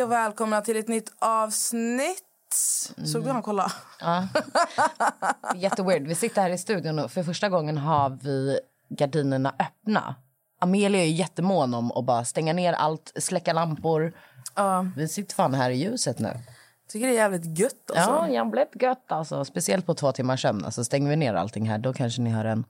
och välkomna till ett nytt avsnitt. Såg du han kolla? Ja. Jätteweird. Vi sitter här i studion och för första gången har vi gardinerna öppna. Amelia är jättemån om att bara stänga ner allt, släcka lampor. Vi sitter fan här i ljuset nu. Tycker det är jävligt gött alltså. Ja, jag blev gött alltså. Speciellt på 2 timmars sömn. Alltså stänger vi ner allting här, då kanske ni hör en...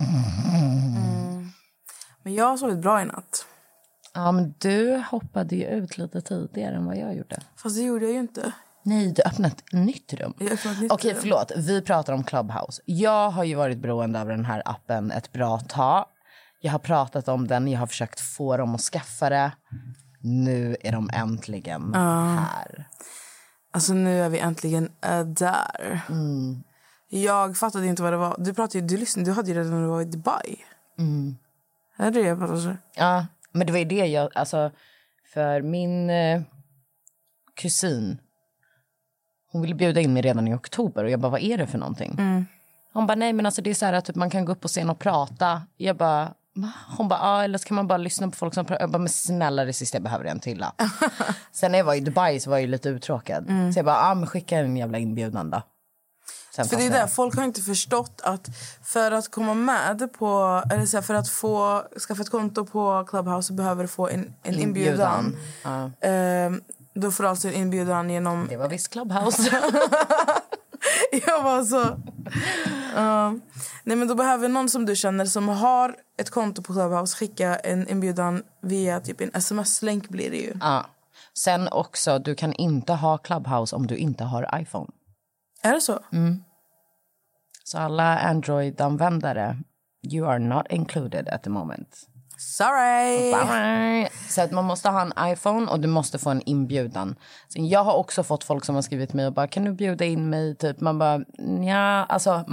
Men jag har sovit bra i natt. Ja, men du hoppade ju ut lite tidigare än vad jag gjorde. Fast det gjorde jag ju inte. Nej, du öppnade ett nytt rum. Okej, förlåt. Vi pratar om Clubhouse. Jag har ju varit beroende av den här appen ett bra tag. Jag har pratat om den. Jag har försökt få dem att skaffa det. Nu är de äntligen här. Alltså nu är vi äntligen där. Jag fattade inte vad det var. Du hade ju redan när du var i Dubai. Är det jag pratade? Ja, men det var ju det jag... Alltså, för min kusin... Hon ville bjuda in mig redan i oktober. Och jag bara, vad är det för någonting? Hon bara, nej men alltså det är så här att typ, man kan gå upp på scen och prata. Jag bara... Hon bara, eller så kan man bara lyssna på folk som pratar. Jag bara, men snälla det sista jag behöver en till. Sen när jag var i Dubai så var jag ju lite uttråkad. Så jag bara, men skicka en jävla inbjudan då. Sen för det är där, folk har inte förstått att för att komma med på, eller så här, för att få skaffa ett konto på Clubhouse så behöver du få en inbjudan. Då får du alltså en inbjudan genom... Det var visst Clubhouse. Jag var så... Nej, men då behöver någon som du känner som har ett konto på Clubhouse skicka en inbjudan via typ en sms-länk blir det ju. Sen också, du kan inte ha Clubhouse om du inte har iPhone. Är det så? Så alla Android-användare, you are not included at the moment. Sorry! Bye. Så att man måste ha en iPhone och du måste få en inbjudan. Sen jag har också fått folk som har skrivit mig och bara, kan du bjuda in mig? Typ, man bara, ja, alltså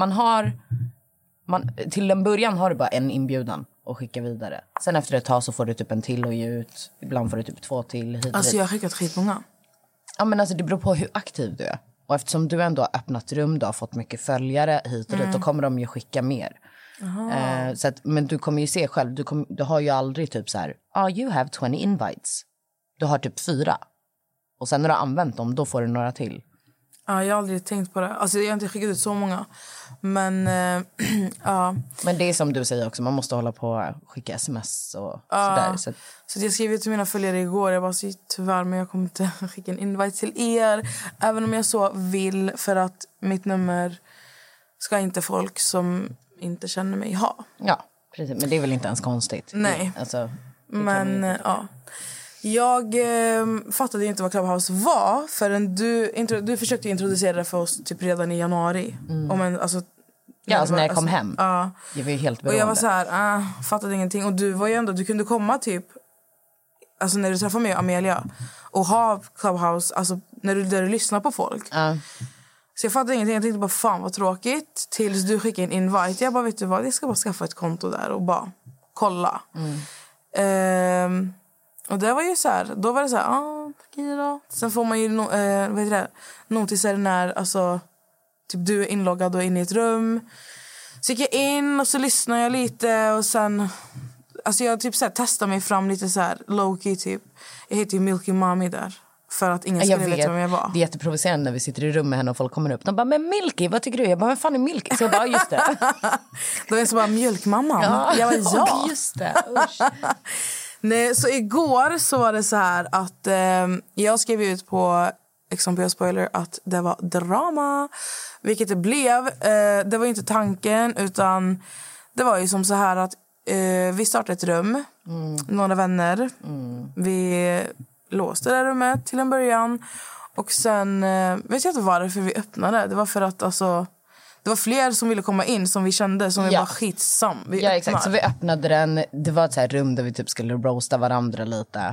till en början har du bara en inbjudan och skicka vidare. Sen efter ett tag så får du typ en till och ge ut. Ibland får du typ 2 till hit. Alltså jag har skickat skitmånga. Ja, men alltså det beror på hur aktiv du är. Och eftersom du ändå har öppnat rum, du har fått mycket följare hit och dit, då kommer de ju skicka mer. Så att, men du kommer ju se själv, du har ju aldrig typ så här, you have 20 invites. Du har typ 4. Och sen när du har använt dem, då får du några till. Ja, jag har aldrig tänkt på det. Alltså jag har inte skickat ut så många. Men Men det är som du säger också, man måste hålla på och skicka sms och sådär. Så jag skrev till mina följare igår, jag bara, så tyvärr men jag kommer inte skicka en invite till er. Även om jag så vill, för att mitt nummer ska inte folk som inte känner mig ha. Ja, precis. Men det är väl inte ens konstigt. Nej. Alltså, men ja. Jag fattade inte vad Clubhouse var förrän du försökte introducera det för oss typ redan i januari. Alltså när jag kom hem. Jag var ju helt beroende. Och jag var så här, fattade ingenting. Och du var ju ändå, du kunde komma typ, alltså när du träffade mig och Amelia och ha Clubhouse, alltså där du lyssnar på folk. Så jag fattade ingenting. Jag tänkte bara, fan vad tråkigt. Tills du skickade en invite. Jag bara, vet du vad, jag ska bara skaffa ett konto där och bara kolla. Och det var ju så här, då var det så här, okej då. Sen får man ju notiser när, alltså, typ du är inloggad och inne i ett rum. Så gick jag in och så lyssnade jag lite och sen, alltså jag typ så här testade mig fram lite så här low-key typ. Jag heter ju Milky Mami där. För att ingen skulle veta vem jag var. Det är jätteprovocerande när vi sitter i rum med henne och folk kommer upp. De bara, men Milky, vad tycker du? Jag bara, vad fan är Milky? Så jag bara, just det. Då är det så bara, mjölkmamman. Jag bara, ja. Just det, usch. Nej, så igår så var det så här att jag skrev ut på XMP Spoiler att det var drama. Vilket det blev. Det var inte tanken, utan det var ju som så här att vi startade ett rum. Några vänner. Vi låste det rummet till en början. Och sen vet jag inte varför vi öppnade. Det var för att alltså, det var fler som ville komma in som vi kände som vi var skitsam. Exakt, så vi öppnade den. Det var ett så här rum där vi typ skulle roasta varandra lite.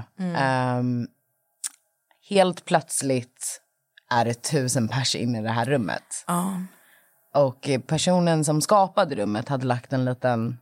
Helt plötsligt är det 1000 pers in i det här rummet. Och personen som skapade rummet hade lagt en liten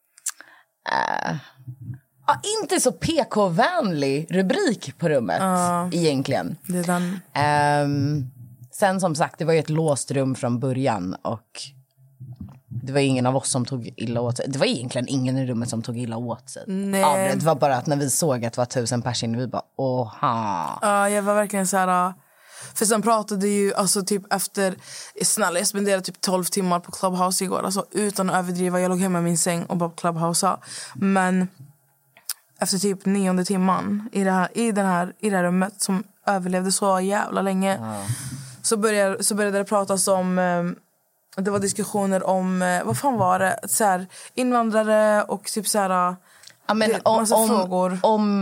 inte så PK-vänlig rubrik på rummet egentligen. Det är den. Sen som sagt, det var ju ett låst rum från början och Det var ingen av oss som tog illa åt sig. Det var egentligen ingen i rummet som tog illa åt sig. Nej. Det var bara att när vi såg att det var 1000 pers inne, vi bara, åha. Ja, jag var verkligen så här... För sen pratade ju, alltså typ efter... Snälla, jag spenderade typ 12 timmar på Clubhouse igår. Alltså utan att överdriva, jag låg hemma i min säng och bara på Clubhouse. Men efter typ 9:e timman i det här rummet som överlevde så jävla länge... Så började det pratas om... Det var diskussioner om... Vad fan var det? Så här, invandrare och typ så här... Ja, men massa frågor.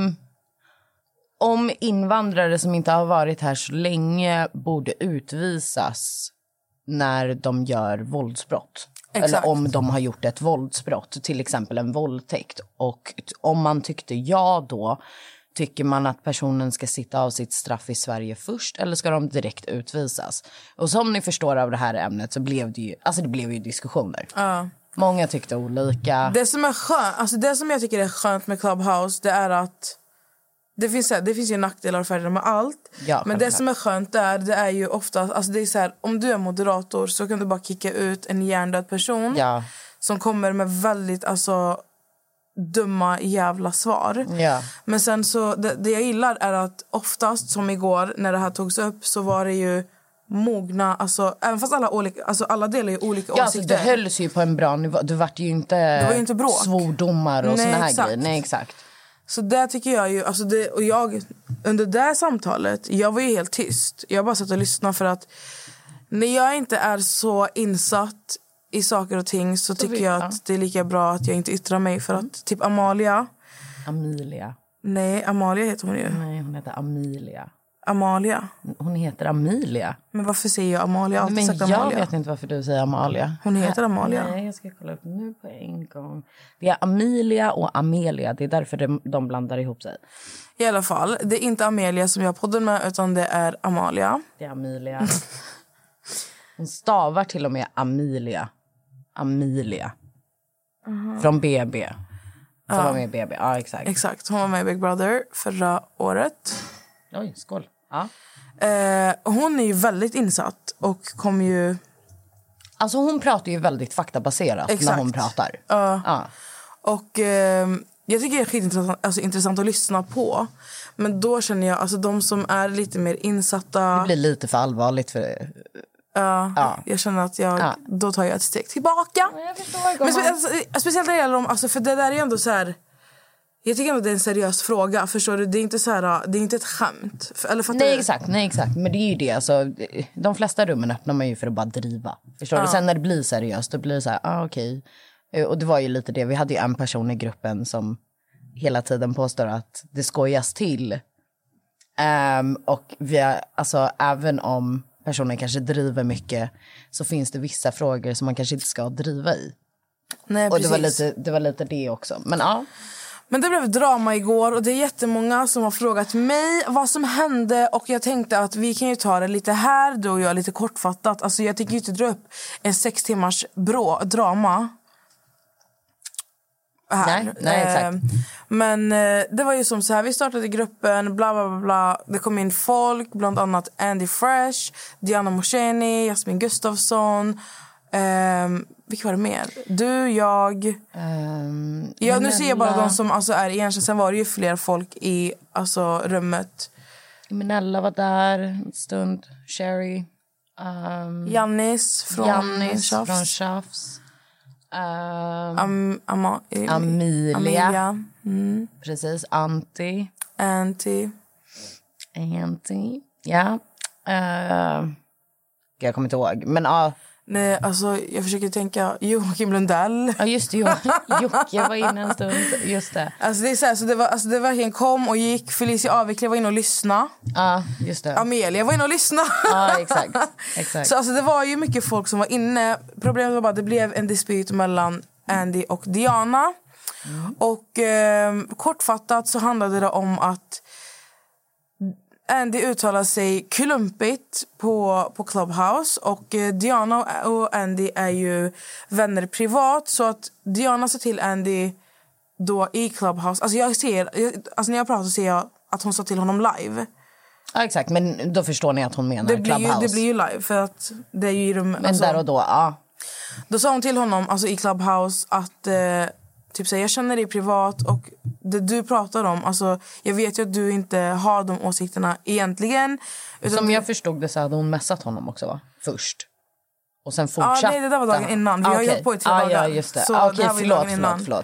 Om invandrare som inte har varit här så länge borde utvisas när de gör våldsbrott. Exakt. Eller om de har gjort ett våldsbrott, till exempel en våldtäkt. Och om man tyckte ja då, tycker man att personen ska sitta av sitt straff i Sverige först eller ska de direkt utvisas? Och som ni förstår av det här ämnet så blev det ju, alltså det blev ju diskussioner. Många tyckte olika. Det som är skönt, alltså det som jag tycker är skönt med Clubhouse, det är att det finns ju nackdelar och fördelar med allt. Ja, men det som är skönt där, det är ju ofta, alltså det är så här, om du är moderator så kan du bara kicka ut en hjärndöd person som kommer med väldigt, alltså dumma jävla svar. Men sen så det jag gillar är att oftast som igår när det här togs upp så var det ju mogna, alltså även fast alla delar ju olika åsikter. Alltså det hölls ju på en bra nivå. Det var ju inte bråk. Svordomar och såna här grejer. Nej, exakt. Så där tycker jag ju, alltså jag under det här samtalet, jag var ju helt tyst. Jag bara satt och lyssnade för att när jag inte är så insatt i saker och ting så tycker jag att det är lika bra att jag inte yttrar mig för att typ Amelia. Nej, Amalia heter hon ju. Nej, hon heter Amelia. Amalia. Hon heter Amelia. Men varför säger jag Amalia? Jag har alltid sagt Amalia. Jag vet inte varför du säger Amalia. Hon heter Amalia. Nej, jag ska kolla upp nu på en gång. Det är Amelia och Amelia. Det är därför de blandar ihop sig. I alla fall, det är inte Amelia som jag podden med utan det är Amalia. Det är Amelia. Hon stavar till och med Amelia. Från BB. Som var med i BB. Ja, exakt. Exakt, hon var med i Big Brother förra året. Oj, skål. Ja. Hon är ju väldigt insatt och kom ju... Alltså hon pratar ju väldigt faktabaserat när hon pratar. Och jag tycker det är skitintressant, alltså, intressant att lyssna på. Men då känner jag, alltså de som är lite mer insatta... Det blir lite för allvarligt för... Jag känner att då tar jag ett steg tillbaka. Jag förstår. Men speciellt när det gäller dem, alltså, för det där är ändå så här... Jag tycker ändå det är en seriös fråga. Förstår du? Det är inte så här, det är inte ett skämt. Eller nej, exakt. Men det är ju det. Alltså, de flesta rummen öppnar man ju för att bara driva. Förstår du? Sen när det blir seriöst, då blir det så här, okej. Och det var ju lite det. Vi hade ju en person i gruppen som hela tiden påstår att det skojas till. Och alltså, även om personen kanske driver mycket så finns det vissa frågor som man kanske inte ska driva i. Nej, och det var lite det också. Men ja. Men det blev drama igår och det är jättemånga som har frågat mig vad som hände. Och jag tänkte att vi kan ju ta det lite här, du och jag, lite kortfattat. Alltså jag tänker ju inte dra upp en 6 timmars drama här. Nej, exakt. Men det var ju som så här, vi startade gruppen, bla bla bla bla. Det kom in folk, bland annat Andy Fresh, Diana Mosheni, Jasmin Gustafsson. Vilka var det mer? Du, jag... nu ser jag bara de som alltså, är egentligen. Sen var det ju fler folk i alltså, rummet. Minella var där en stund. Sherry. Jannis från Tjafs. Amelia. Precis, Anty. Ja. Jag kommer inte ihåg. Men nej, alltså jag försöker tänka Joakim Lundell. Ja, just det. Jocke var inne en stund. Just det. Alltså det är så här, så det verkligen kom och gick. Felicia Avekle var inne och lyssna. Ja, just det. Amelia var inne och lyssna. Ja, exakt. Så alltså det var ju mycket folk som var inne. Problemet var bara att det blev en dispyt mellan Andy och Diana. Och kortfattat så handlade det om att Andy uttalar sig klumpigt på Clubhouse. Och Diana och Andy är ju vänner privat. Så att Diana sa till Andy då i Clubhouse. Alltså när jag pratar så ser jag att hon sa till honom live. Ja, exakt. Men då förstår ni att hon menar Clubhouse. Det blir ju live för att det är ju i rummet. Men alltså, där och då, ja. Då sa hon till honom, alltså i Clubhouse, att typ så här, jag känner dig privat och det du pratar om, alltså jag vet ju att du inte har de åsikterna egentligen. Utan som jag förstod det så hade hon messat honom också, va? Först. Och sen fortsatte. Nej, det där var dagen innan. Vi har jobbat på i 3 dagar. Ja, just det. Så Okej, förlåt.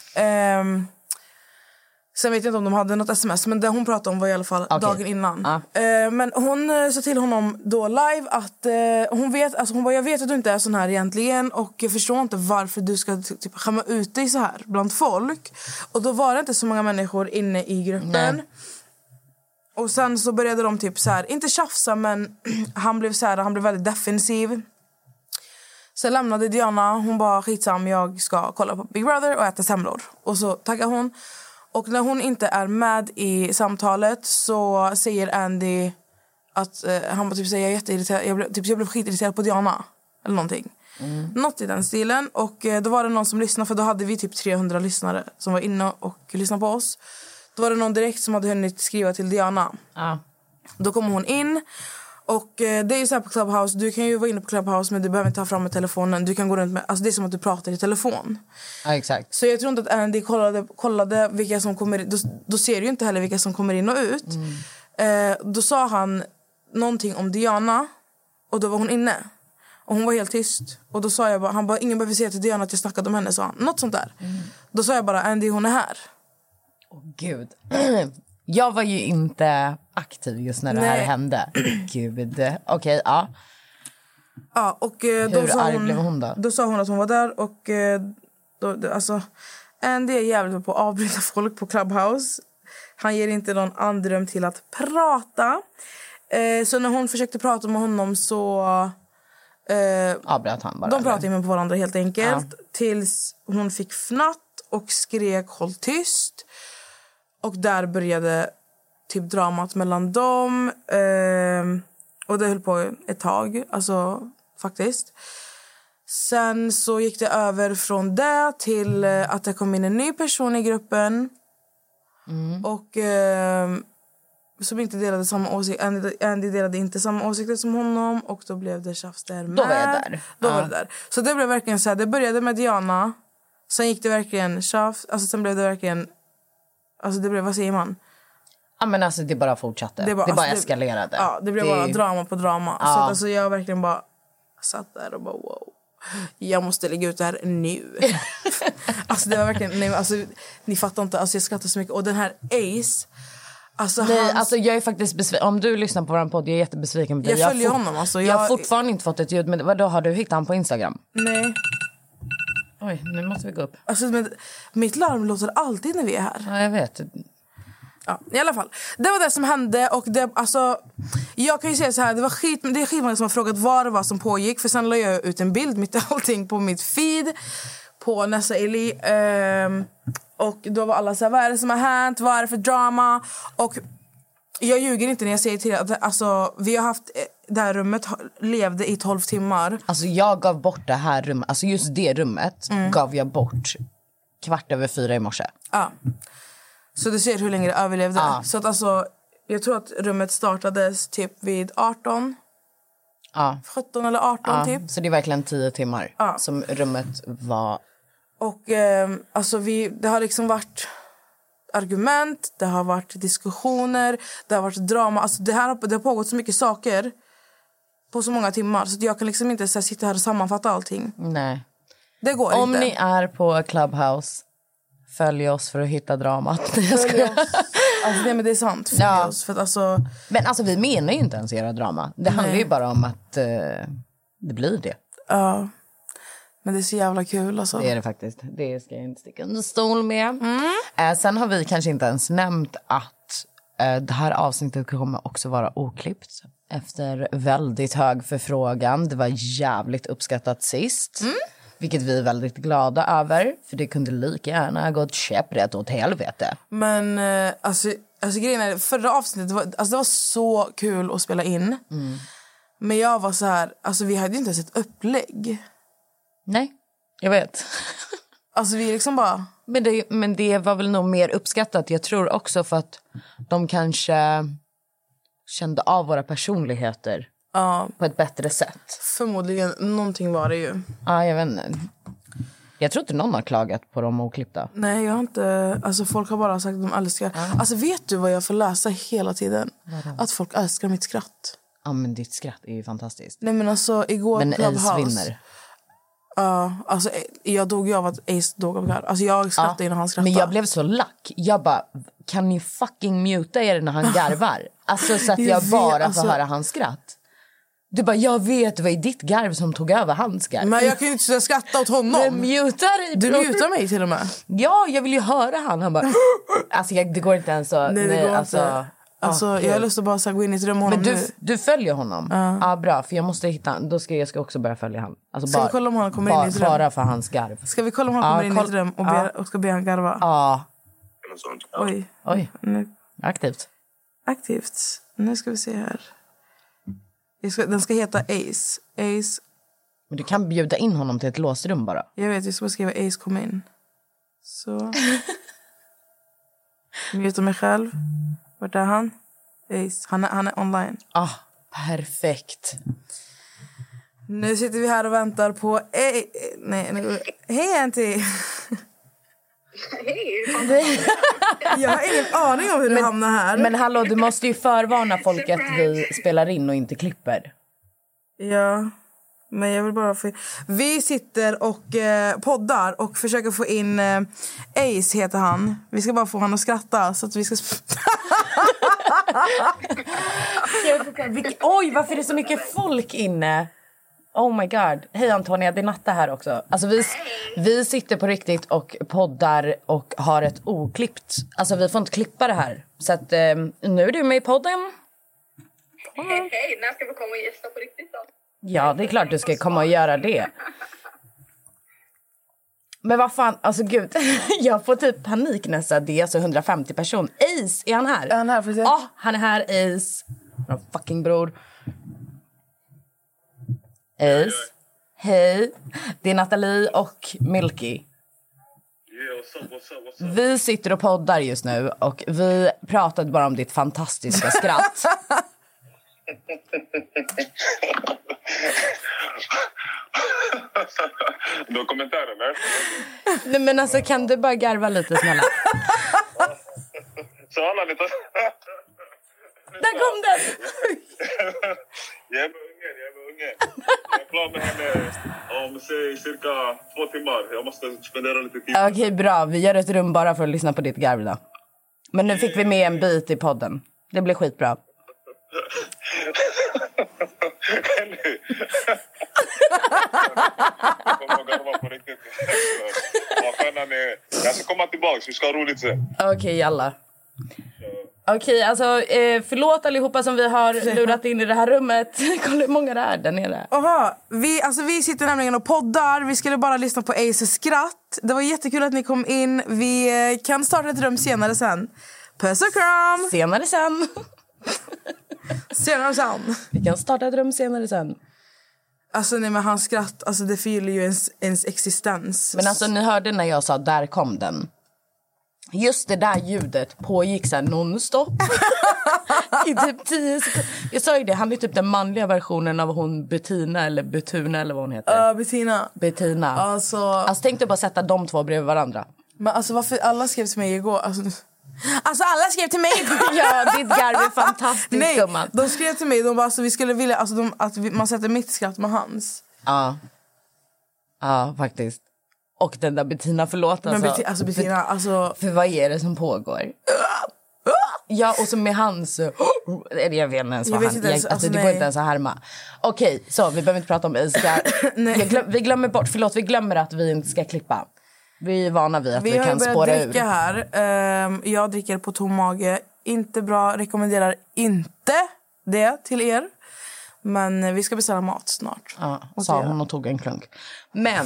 Sen vet jag inte om de hade något sms, men det hon pratade om var i alla fall dagen innan. Men hon sa till honom då live att hon bara, jag vet att du inte är sån här egentligen och jag förstår inte varför du ska typ skämma ut dig så här bland folk. Och då var det inte så många människor inne i gruppen. Nej. Och sen så började de typ så här, inte tjafsa, men han blev väldigt defensiv. Så lämnade Diana, hon bara skitsam, jag ska kolla på Big Brother och äta semlor. Och så taggar hon. Och när hon inte är med i samtalet så säger Andy att han bara typ säger jag är jätteirriterad, jag blev skitirriterad på Diana eller någonting. Något i den stilen. Och då var det någon som lyssnade, för då hade vi typ 300 lyssnare som var inne och lyssnade på oss. Då var det någon direkt som hade hunnit skriva till Diana. Då kom hon in. Och det är ju så här på Clubhouse, du kan ju vara inne på Clubhouse men du behöver inte ta fram med telefonen. Du kan gå runt med, alltså det är som att du pratar i telefon. Ja, exakt. Så jag tror inte att Andy kollade vilka som kommer in. Då ser du ju inte heller vilka som kommer in och ut. Då sa han någonting om Diana och då var hon inne. Och hon var helt tyst. Och då sa jag bara, han bara, ingen behöver säga till Diana att jag snackade om henne, sa han. Något sånt där. Då sa jag bara, Andy, hon är här. Gud. Jag var ju inte aktiv just när det här hände. Gud. Okej, ja. Ja, och hur arg blev hon då? Då sa hon att hon var där och alltså Andy är jävligt på att avbryta folk på Clubhouse. Han ger inte någon andrum till att prata. Så när hon försökte prata med honom så avbröt han bara. De pratade med varandra helt enkelt tills hon fick fnatt och skrek håll tyst. Och där började typ dramat mellan dem. Och det höll på ett tag, alltså faktiskt. Sen så gick det över från det till att det kom in en ny person i gruppen. Och som inte delade samma åsikt. Andy delade inte samma åsikter som honom. Och då blev det tjafs där med. Då var jag där. Var det där. Så det blev verkligen så här, det började med Diana. Sen gick det verkligen tjafs. Alltså sen blev det verkligen, alltså det blev, vad säger man? Ja, men alltså det bara fortsatte. Det bara eskalerade. Ja, det blev bara drama på drama. Så att, alltså, jag verkligen bara satt där och bara wow. Jag måste lägga ut det här nu. Alltså det var verkligen, nej, alltså, ni fattar inte, alltså jag skrattar så mycket. Och den här Ace, alltså, alltså jag är faktiskt besviken. Om du lyssnar på vår podd, jag är jättebesviken på dig. Jag följer honom alltså, jag har fortfarande inte fått ett ljud. Men vadå, har du hittat honom på Instagram? Nej. Oj, nu måste vi gå upp. Alltså mitt larm låter alltid när vi är här. Ja, jag vet. Ja, i alla fall. Det var det som hände och det, alltså, jag kan ju säga så här, det är skitmånga som har frågat vad det var som pågick, för sen la jag ut en bild mitt i allting på mitt feed på Nessa Eli, och då var alla så här, vad är det som har hänt, vad är det för drama? Och jag ljuger inte när jag säger till att alltså, vi har haft det här rummet levde i 12 timmar. Alltså jag gav bort det här rummet, alltså just det rummet gav jag bort 4:15 i morse. Ja. Så du ser hur länge det överlevde. Så att alltså, jag tror att rummet startades typ vid 18. 17 eller 18 typ. Så det är verkligen 10 timmar som rummet var. Och alltså det har liksom varit argument, det har varit diskussioner, det har varit drama. Alltså det har pågått så mycket saker på så många timmar så att jag kan liksom inte så här, sitta här och sammanfatta allting. Nej. Det går Om inte. ni är på Clubhouse, följ oss för att hitta dramat. Alltså det är sant. Följ oss, för att, alltså... Men alltså vi menar ju inte ens era drama. Det handlar ju bara om att det blir det. Ja. Men det är så jävla kul alltså. Det är det faktiskt. Det ska jag inte sticka under stol med. Sen har vi kanske inte ens nämnt att det här avsnittet kommer också vara oklippt. Efter väldigt hög förfrågan. Det var jävligt uppskattat sist. Vilket vi är väldigt glada över. För det kunde lika gärna gått käpprätt åt helvete. Men alltså grejen är, förra avsnittet det var så kul att spela in. Men jag var så här, alltså vi hade inte ens ett upplägg. Nej, jag vet. Alltså vi liksom bara... Men det var väl nog mer uppskattat. Jag tror också för att de kanske kände av våra personligheter på ett bättre sätt. Förmodligen, någonting var det ju. Ja, jag vet inte. Jag tror inte någon har klagat på de oklippta. Nej, jag har inte... Alltså folk har bara sagt att de älskar... Alltså vet du vad jag får läsa hela tiden? Att folk älskar mitt skratt. Ja, men ditt skratt är ju fantastiskt. Nej, men alltså igår men på Clubhouse... Ace vinner. Ja, alltså jag dog ju av att Ace dog av garv. Alltså jag skrattade innan han skrattade. Men jag blev så lack. Jag bara, kan ni fucking muta er när han garvar? Alltså så att jag bara får höra hans skratt. Du bara, jag vet, det var ditt garv som tog över hans garv. Men jag kan ju inte skratta åt honom. Du mutar mig till och med. Ja, jag vill ju höra han bara... Alltså det går inte ens så... Nej, det går inte. Alltså, jag har lust att bara så gå in i ett rum med honom. Men du följer honom? Ja, bra. För jag måste hitta... Jag ska också börja följa honom. Alltså, ska vi kolla om han kommer in i ett rum? Bara för hans garv. Ska vi kolla om han kommer in i ett rum och ska be han garva? Ja. Oj. Nu. Aktivt. Nu ska vi se här. Den ska heta Ace. Men du kan bjuda in honom till ett låst rum bara. Jag vet, jag ska skriva Ace kom in. Så. Mjuta mig själv. Vart är han? Ace. Han är online. Perfekt. Nu sitter vi här och väntar på... Hej, Anty. Hej. Jag har ingen aning om hur du hamnar här. Men hallå, du måste ju förvarna folk att vi spelar in och inte klipper. Ja, men jag vill bara få... Vi sitter och poddar och försöker få in... Ace heter han. Vi ska bara få han att skratta så att vi ska... Oj, varför är det så mycket folk inne? Oh my god. Hej Antonia, det är Natta här också. Alltså vi sitter på riktigt och poddar och har ett oklippt. Alltså vi får inte klippa det här. Så att nu är du med i podden. Hej, när ska vi komma och gästa på riktigt då? Ja, det är klart du ska komma och göra det. Men vad fan, alltså gud. Jag får typ panik nästan. Det är alltså 150 personer. Ace, är han här? Är han här? Får se? Ja, han är här, Ace. Vår fucking bror. Ace. Hej. Det är Nathalie och Milky. Vi sitter och poddar just nu och vi pratade bara om ditt fantastiska skratt. Du har kommentarer, eller? Nej, men alltså kan du bara garva lite snälla? Så alla lite... Där kom den! Jag är med ungen. Jag är klar med henne om cirka 2 timmar. Jag måste spendera lite tid. Okej, bra. Vi gör ett rum bara för att lyssna på ditt garv då. Men nu fick vi med en bit i podden. Det blir skitbra. Jag kommer att garva på riktigt. Jag ska komma tillbaka. Vi ska ha roligt sen. Okej, jalla. Okej, alltså förlåt allihopa som vi har lurat in i det här rummet. Kolla hur många det är där nere. Aha, vi sitter nämligen och poddar. Vi skulle bara lyssna på Aces skratt. Det var jättekul att ni kom in. Vi kan starta ett rum senare sen. Puss och kram! Senare sen. Vi kan starta ett rum senare sen. Alltså nej, men hans skratt, alltså det förgyller ju ens existens. Men alltså ni hörde när jag sa där kom den. Just det där ljudet pågick så här non-stop. I typ 10 sekunder. Jag sa ju det, han är typ den manliga versionen av hon Bettina eller Betuna eller vad hon heter. Bettina. Alltså tänk dig bara sätta de två bredvid varandra. Men alltså varför alla skrev till mig igår? Alltså alla skrev till mig. Ja, ditt garv är fantastiskt. Nej, gumman. de skrev till mig, de bara alltså, vi skulle vilja att man sätter mitt skratt med hans. Ja, faktiskt. Och den där Bettina, förlåt alltså. Men Bettina, alltså... För vad är det som pågår? Ja, och så med hans... Jag vet inte ens vad han... Alltså, det går inte ens att härma. Okej, så vi behöver inte prata om Iska. Vi glömmer bort, förlåt, vi glömmer att vi inte ska klippa. Vi är vana vid att vi kan spåra ur. Vi har börjat dricka här. Jag dricker på tom mage. Inte bra, rekommenderar inte det till er. Men vi ska beställa mat snart. Ja, sa hon och tog en klunk. Men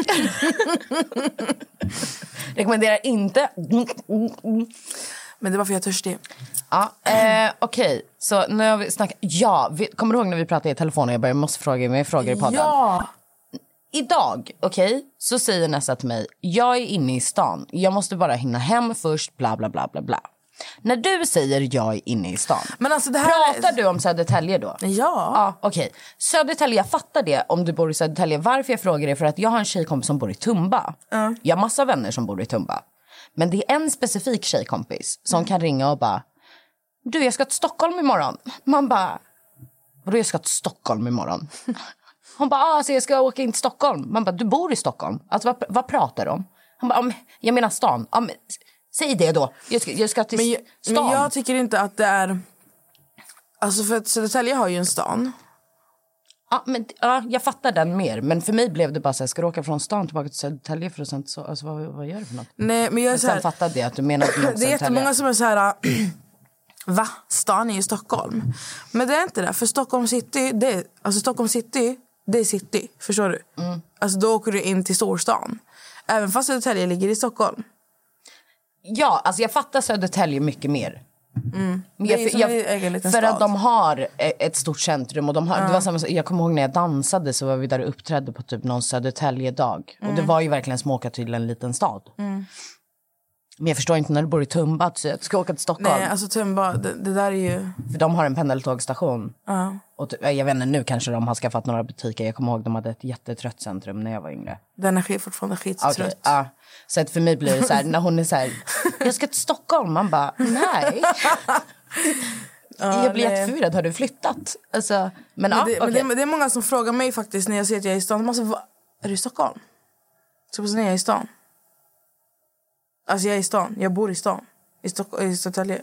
rekommenderar inte. Men det var för jag är törstig. Ja, okej. Så nu har vi snackat. Ja, kommer du ihåg när vi pratade i telefon och jag måste fråga mig frågor i podden? Ja. Idag, så säger Nessa till mig, jag är inne i stan. Jag måste bara hinna hem först, bla bla bla bla bla. När du säger jag är inne i stan, Men alltså det här pratar du om Södertälje då? Ja. Ja, okej. Södertälje, jag fattar det om du bor i Södertälje. Varför jag frågar är för att jag har en tjejkompis som bor i Tumba. Jag har massa vänner som bor i Tumba. Men det är en specifik tjejkompis som kan ringa och bara, du, jag ska till Stockholm imorgon. Man bara, vadå jag ska till Stockholm imorgon? Hon bara, alltså jag ska åka in till Stockholm. Man bara, du bor i Stockholm. Alltså vad pratar du om? Han bara, jag menar stan. Men, säg det då. Jag ska till stan. Men jag tycker inte att det är... Alltså för att Södertälje har ju en stan. Ja, jag fattar den mer. Men för mig blev det bara så här, ska du åka från stan tillbaka till Södertälje för att sen så, alltså vad gör du för något? Nej, men jag är så här, sen fattade jag att du menar att det är jättemånga som är så här... Va? Stan är ju Stockholm. Men det är inte det. För Stockholm City, det är city. Förstår du? Alltså då åker du in till storstan. Även fast Södertälje ligger i Stockholm. Ja, alltså jag fattar Södertälje mycket mer. Det är som en egen liten för stad. att de har ett stort centrum och de har, det var samma, jag kommer ihåg när jag dansade så var vi där och uppträdde på typ någon Södertälje-dag. Och det var ju verkligen som att åka till en liten stad. Men jag förstår inte när du bor i Tumba att du ska åka till Stockholm. Nej, alltså Tumba, det där är ju... För de har en pendeltågstation. Och jag vet inte, nu kanske de har skaffat några butiker. Jag kommer ihåg de hade ett jättetrött centrum när jag var yngre. Den är fortfarande skittrött. Okay, så att för mig blir det så här, när hon är så här, jag ska till Stockholm. Man bara, nej. Jag blir jätteförvirrad, har du flyttat? Alltså, men det är många som frågar mig faktiskt när jag säger att jag är i stan. Man säger, är du i Stockholm? Så när jag är i stan. Alltså jag är i stan, jag bor i stan. I Södertälje.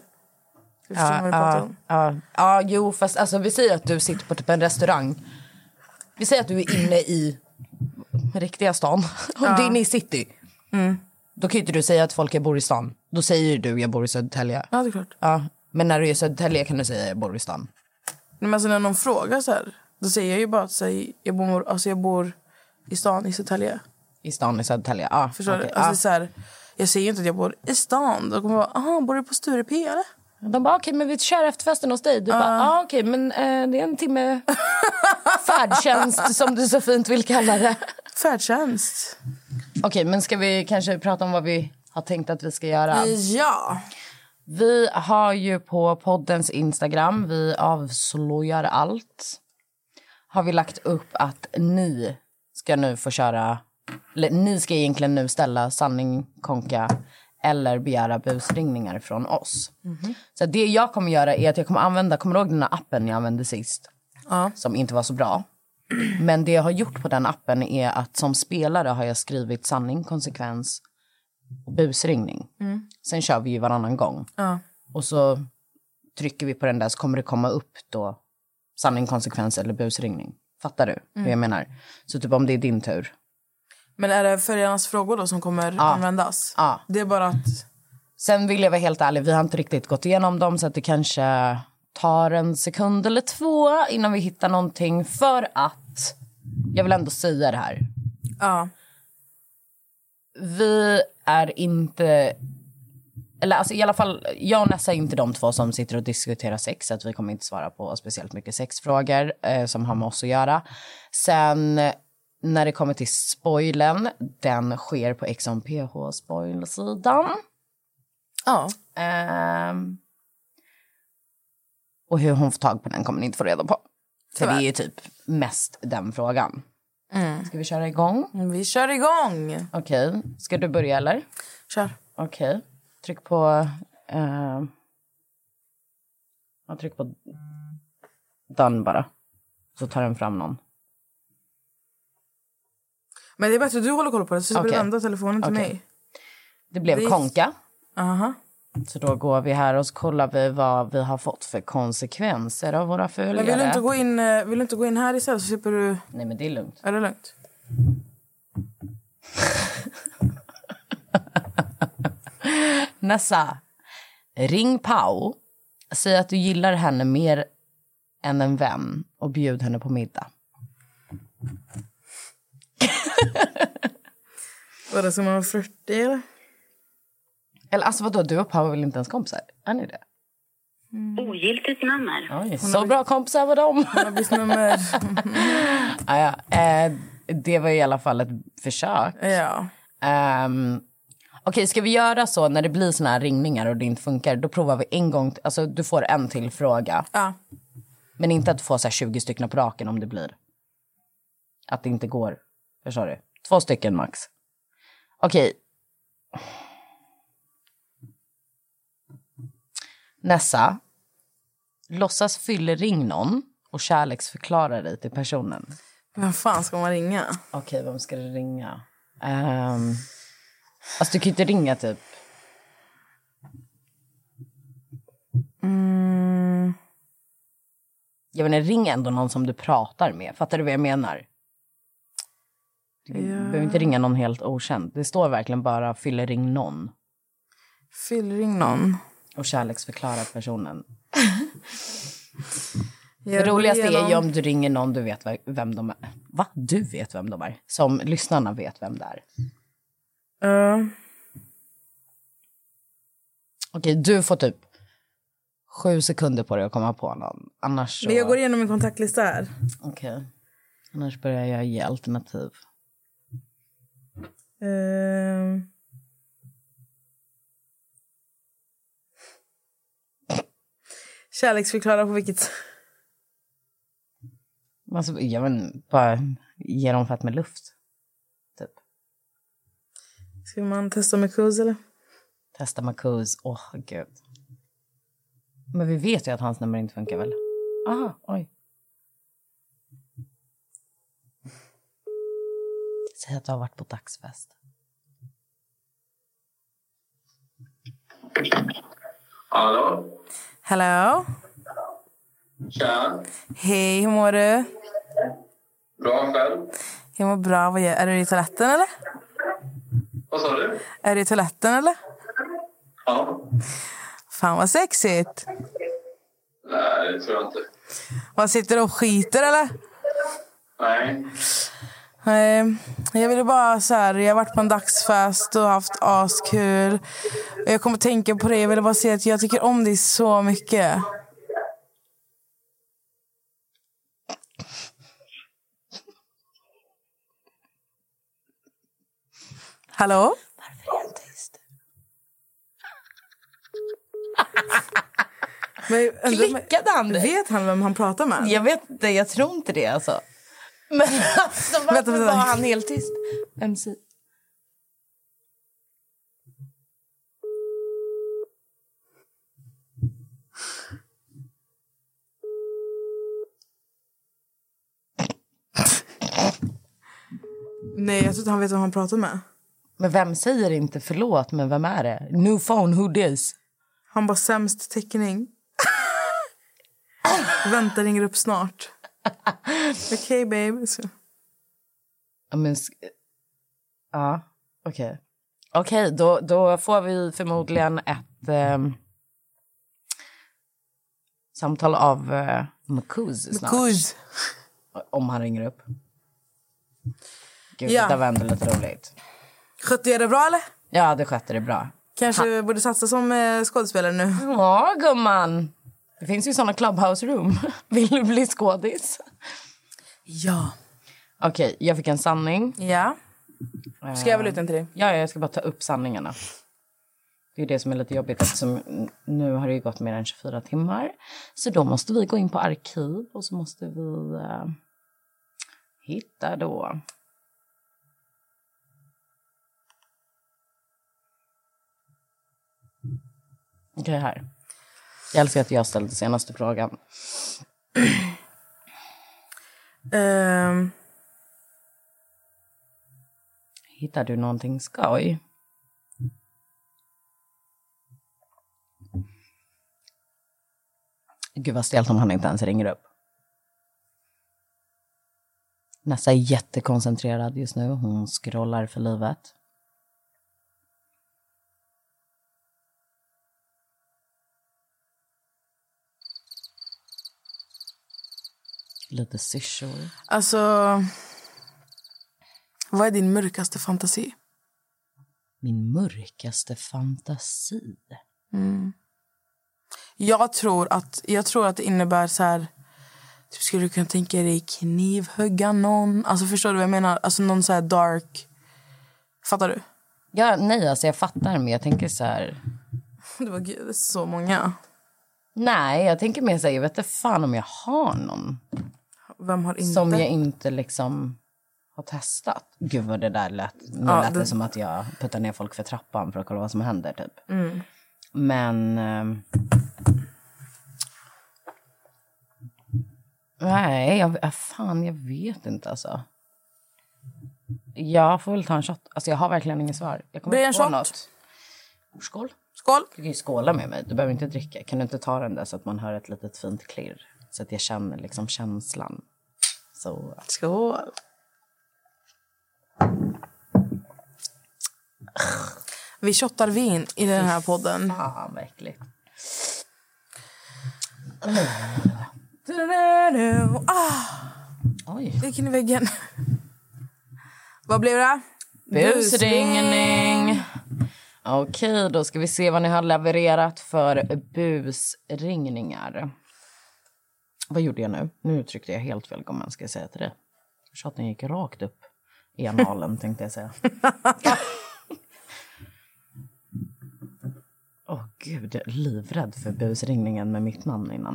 Jo, fast alltså, vi säger att du sitter på typ en restaurang. Vi säger att du är inne i riktiga stan. Om du är inne i city. Då kan ju inte du säga att folk bor i stan. Då säger du jag bor i Södertälje. Ja, det är klart. Ja, men när du är i Södertälje kan du säga jag bor i stan. Men alltså när någon frågar så här, då säger jag ju bara att jag bor i stan i Södertälje. I stan i Södertälje, ja. Förstår du? Alltså så här, jag säger ju inte att jag bor i stan. Då kommer jag bara, bor du på Sturepé eller? De bara, okej, men vi kör efterfesten hos dig. Du bara, okej, men det är en timme färdtjänst som du så fint vill kalla det. Färdtjänst. Okej, men ska vi kanske prata om vad vi har tänkt att vi ska göra? Ja. Vi har ju på poddens Instagram, vi avslöjar allt. Har vi lagt upp att ni ska nu få köra, eller ni ska egentligen nu ställa sanning, konka eller begära busringningar från oss. Så det jag kommer göra är att jag kommer du ihåg den här appen jag använde sist? Som inte var så bra. Men det jag har gjort på den appen är att som spelare har jag skrivit sanning, konsekvens och busringning. Sen kör vi ju varannan gång. Och så trycker vi på den där så kommer det komma upp då sanning, konsekvens eller busringning. Fattar du hur jag menar? Så typ om det är din tur. Men är det följarnas frågor då som kommer användas? Ja. Det är bara att... Sen vill jag vara helt ärlig, vi har inte riktigt gått igenom dem så att det kanske tar en sekund eller två innan vi hittar någonting. För att, jag vill ändå säga det här. Ja. Vi är inte, eller alltså i alla fall, jag och Nessa är inte de två som sitter och diskuterar sex. Så att vi kommer inte svara på speciellt mycket sexfrågor som har med oss att göra. Sen när det kommer till spoilen, den sker på XMPH spoilsidan. Ja. Och hur hon får tag på den kommer ni inte få reda på. För det är ju typ mest den frågan. Ska vi köra igång? Vi kör igång. Okej. Ska du börja eller? Kör. Okej. Tryck på... tryck på done bara. Så tar den fram någon. Men det är bättre att du håller koll på det. Så okay. Vända telefonen till mig. Det blev konka. Aha. Så då går vi här och så kollar vi vad vi har fått för konsekvenser av våra följare. Men vill du inte gå in här istället så slipper du... Nej, men det är lugnt. Är det lugnt? Nessa, ring Pau. Säg att du gillar henne mer än en vän och bjud henne på middag. Var det som man var 40 eller? Eller alltså vadå, du och Pau är väl inte ens kompisar? Är ni det? Ogiltigt nummer. Oj, så bra kompisar var de. Hon har bytt nummer. Det var i alla fall ett försök. Ja. Okej, ska vi göra så när det blir såna här ringningar och det inte funkar? Då provar vi en gång. Alltså du får en till fråga. Ja. Men inte att du får så här 20 stycken på raken om det blir. Att det inte går. Förstår du? 2 stycken max. Okej. Nessa. Låtsas fyllering någon och kärleksförklara dig till personen. Vem fan ska man ringa? Okej, vem ska du ringa? Alltså du kan ju inte ringa typ. Jag menar, ring ändå någon som du pratar med. Fattar du vad jag menar? Du behöver inte ringa någon helt okänd. Det står verkligen bara fyllering någon. Fyllring någon. Och kärleksförklara personen. Jag Det roligaste går är ju om du ringer någon du vet vem de är. Va? Du vet vem de är. Som lyssnarna vet vem det är. Okej, du får typ 7 sekunder på dig att komma på någon. Annars så... Men jag går igenom min kontaktlista här. Okej. Annars börjar jag ge alternativ. Kärleksförklara på vilket... Alltså, jag vill bara ge dem fett med luft. Typ. Ska man testa med kurs eller? Testa Marcus. Gud. Men vi vet ju att hans nummer inte funkar väl? Aha, oj. Säg att du har varit på dagsfest. Hallå? Hello? Tja. Hej, hur mår du? Bra själv. Jag mår bra. Vad gör? Är du i toaletten eller? Vad sa du? Är du i toaletten eller? Ja. Fan vad sexigt. Nej, det tror jag inte. Vad sitter du och skiter eller? Nej. Jag ville bara så här, jag har varit på en dagsfest och haft askul. Jag kommer att tänka på det. Jag ville bara säga att jag tycker om dig så mycket. Hallå? Varför är han tyst? Klickade han dig? Vet han vem han pratar med? Jag vet inte, jag tror inte det alltså. Men alltså varför var han helt tyst? MC. Nej, jag tror inte han vet vem han pratar med. Men vem säger inte förlåt, men vem är det? New phone, who this? Han bara sämst täckning. Vänta, ringer upp snart. Okej, babe. Ja, men... Ja, okej. Okej, då får vi förmodligen ett samtal av Marcus snart. Marcus. Om han ringer upp. Gud, Ja. det var ändå lite roligt. Skötte jag det bra eller? Ja, det skötte det bra. Kanske borde satsa som skådespelare nu. Ja, gumman. Det finns ju såna clubhouse room. Vill du bli skådis? Ja. Okej, jag fick en sanning. Ja. Ska jag väl ut den till dig? Ja, jag ska bara ta upp sanningarna. Det är det som är lite jobbigt eftersom nu har det ju gått mer än 24 timmar. Så då måste vi gå in på arkiv och så måste vi hitta då. Okej, här. Jag älskar att jag ställde senaste frågan. Hittar du någonting skoj? Gud vad stelt om han inte ens ringer upp. Nessa är jättekoncentrerad just nu. Hon scrollar för livet. Lite syrsor. Alltså, vad är din mörkaste fantasi? Min mörkaste fantasi. Jag tror att det innebär så här, typ, skulle du kunna tänka dig knivhugga någon? Alltså förstår du vad jag menar? Alltså någon så här dark. Fattar du? Ja, nej, alltså jag fattar, men jag tänker så här... Det var gud, det är så många. Nej, jag tänker mer så här, jag vet inte fan om jag har någon. Vem har inte? Som jag inte liksom har testat. Gud vad det där lät. Nu lät det som att jag puttar ner folk för trappan för att kolla vad som händer typ. Men... nej, jag vet inte alltså. Jag får väl ta en shot. Alltså jag har verkligen inget svar. Jag kommer inte på shot? något. Skål. Skål. Du kan ju skåla med mig. Du behöver inte dricka. Kan du inte ta den där så att man hör ett litet fint klirr? Så att jag känner liksom känslan. Så. Skål. Vi shottar vin i den här podden. Fan, vad äckligt. Oj. Det gick in i väggen. Vad blev det? Busringning. Okej, då ska vi se vad ni har levererat för busringningar. Vad gjorde jag nu? Nu tryckte jag helt fel, om man ska säga till dig. Shotten gick rakt upp i analen, tänkte jag säga. Gud, jag är livrädd för busringningen med mitt namn innan.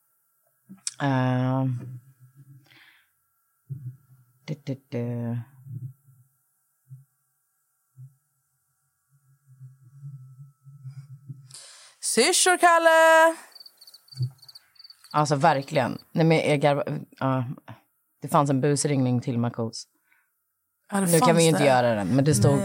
Syrsor, Kalle! Alltså verkligen. Nej, men det fanns en busringning till Marcos. Nu kan vi ju inte göra den. Men det stod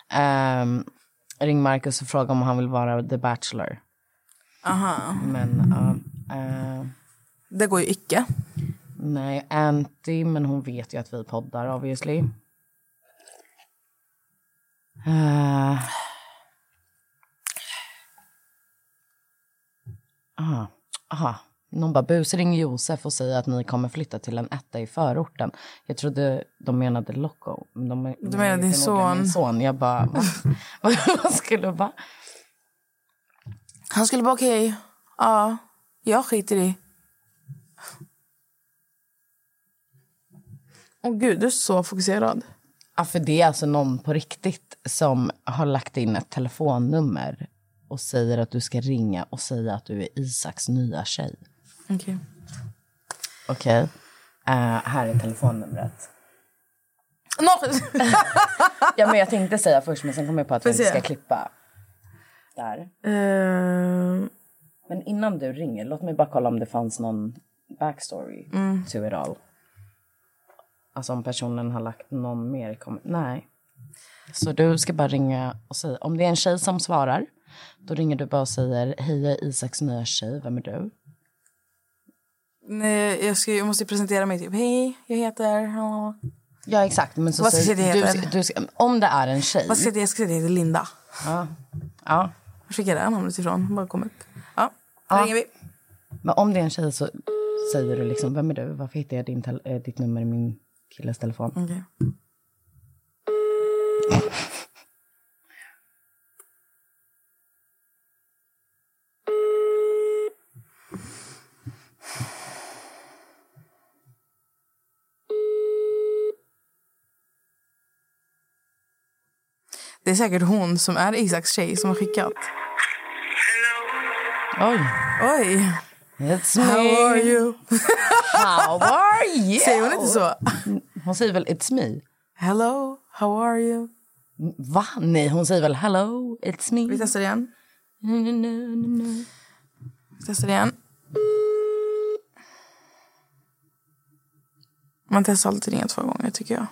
ring Marcus och fråga om han vill vara The Bachelor. Aha. Men det går ju icke. Nej, Anty, men hon vet ju att vi poddar obviously. Någon bara busring Josef och säger att ni kommer flytta till en etta i förorten. Jag trodde de menade Loco. De menade din son. Min son. Jag bara, vad skulle bara... Han skulle bara okej. Ja, jag skiter i. Åh gud, du är så fokuserad. Ja, för det är alltså någon på riktigt som har lagt in ett telefonnummer och säger att du ska ringa och säga att du är Isaks nya tjej. Okej. Här är telefonnumret. Ja, men jag tänkte säga först, men sen kom jag på att vi ska klippa. Där. Men innan du ringer, låt mig bara kolla om det fanns någon backstory to it all. Alltså om personen har lagt någon mer nej. Så du ska bara ringa och säga, om det är en tjej som svarar, då ringer du bara och säger, hej, jag är Isaks nya tjej, vem är du? Nej, jag måste presentera mig typ, hej, jag heter... Ja, exakt. Men så vad ska du ska, om det är en tjej... Jag ska säga att jag heter Linda. Ja. Var skickar jag det namnet ifrån? Bara kom upp. Ja, ringer vi. Men om det är en tjej så säger du liksom, vem är du? Varför hittar jag ditt nummer i min killes telefon? Okej. Det är säkert hon som är Isaks tjej som har skickat. Oj. It's me. How are you? How are you? Säger hon inte så? Hon säger väl it's me. Hello, how are you? Va? Nej, hon säger väl hello, it's me. Vi testar igen. Man testar alltid ringa 2 gånger, tycker jag.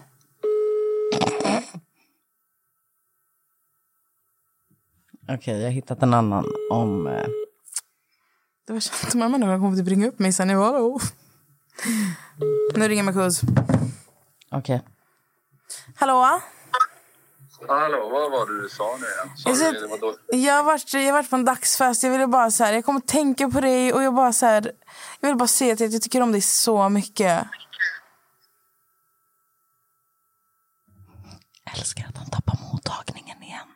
Okej, jag har hittat en annan om... Det var känt att mamma någon kommer typ ringa upp mig sen. Jag var nu ringer Marcus. Okej. Hallå? Hallå, vad var det du sa nu igen? Jag har varit på en dagsfest. Jag ville bara så här, jag kommer att tänka på dig och jag bara så här, jag vill bara säga att jag tycker om dig så mycket. Jag älskar att de tappar mottagningen igen.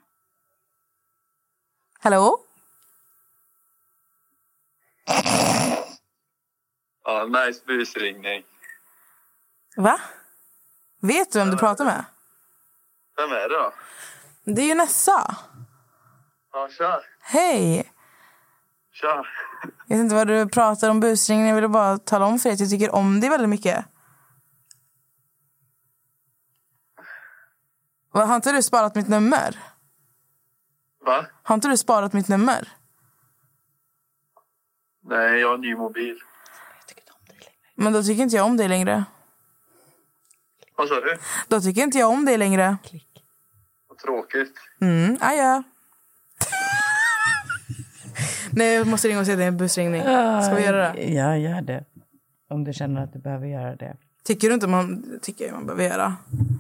Hallå? Ja, nice busringning. Va? Vet du vem du pratar med? Vem är det då? Det är ju Nessa. Ja, tja. Hej. Tja. Jag vet inte vad du pratar om busringen. Jag ville bara tala om för dig att jag tycker om det väldigt mycket. Har inte du sparat mitt nummer? Va? Har inte du sparat mitt nummer? Nej, jag har en ny mobil. Men då tycker inte jag om dig längre. Vad sa du? Då tycker inte jag om dig längre. Vad tråkigt. Adjö. Nej, jag måste ringa och säga att det är en busringning. Ska vi göra det? Ja, gör det. Om du känner att du behöver göra det. Tycker du inte man behöver göra?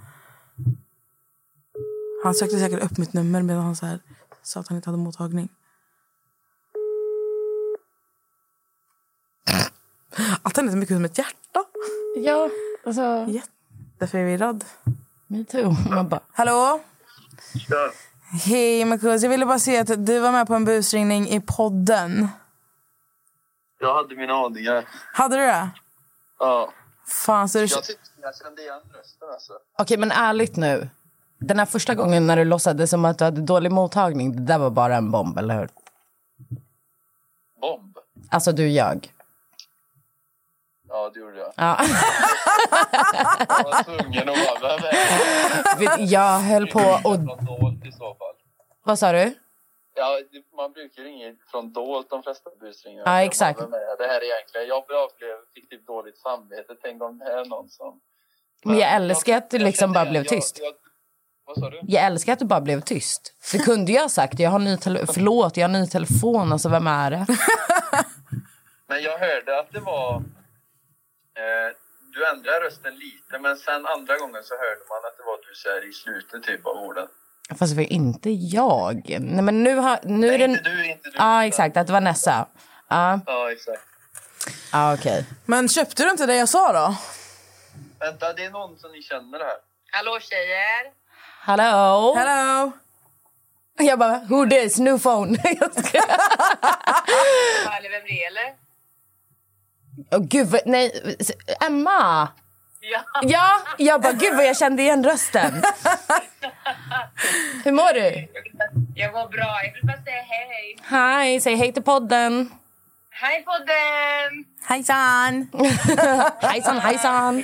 Han sökte säkert upp mitt nummer medan han så här sa att han inte hade mottagning. Att han är så mycket som ett hjärta. Ja, alltså... Jätteförvirrad. Me too. Man bara... Hallå? Ja. Hej Marcus, jag ville bara säga att du var med på en busringning i podden. Jag hade mina aningar. Hade du det? Ja. Fan, så du... Jag kände igen rösten alltså. Okej, men ärligt nu. Den här första gången när du låtsades som att du hade dålig mottagning, det där var bara en bomb, eller hur? Bomb? Alltså, du ljög. Ja, det gjorde jag. Ja. Jag var tvungen att vara med. Jag höll på och... Från dolt i så fall. Vad sa du? Ja, man brukar ringa från dolt de flesta busringar. Ja, exakt. Det här är egentligen... Jag fick typ dåligt samvete. Tänk om det är någon som... Men jag älskar att du liksom bara blev tyst. Vad sa du? Jag älskar att du bara blev tyst. Det kunde jag ha sagt. Jag har ny telefon. Alltså, vem är det? Men jag hörde att det var... du ändrade rösten lite, men sen andra gången så hörde man att det var du så här i slutet typ av orden. Fast det var inte jag. Nej, men nu är det... Inte du. Ja, exakt. Att det var Nessa. Ja, Exakt. okej. Men köpte du inte det jag sa då? Vänta, det är någon som ni känner här. Hallå tjejer! Hello. Hello! Jag bara, who this? New phone. Hörde vem det är eller? Åh, gud, nej. Emma! Ja. Ja, jag bara, gud vad jag kände igen rösten. Hur mår du? Jag mår bra. Jag vill bara säga hej. Hej, säg hej till podden. Hej podden! Hejsan! Hejsan.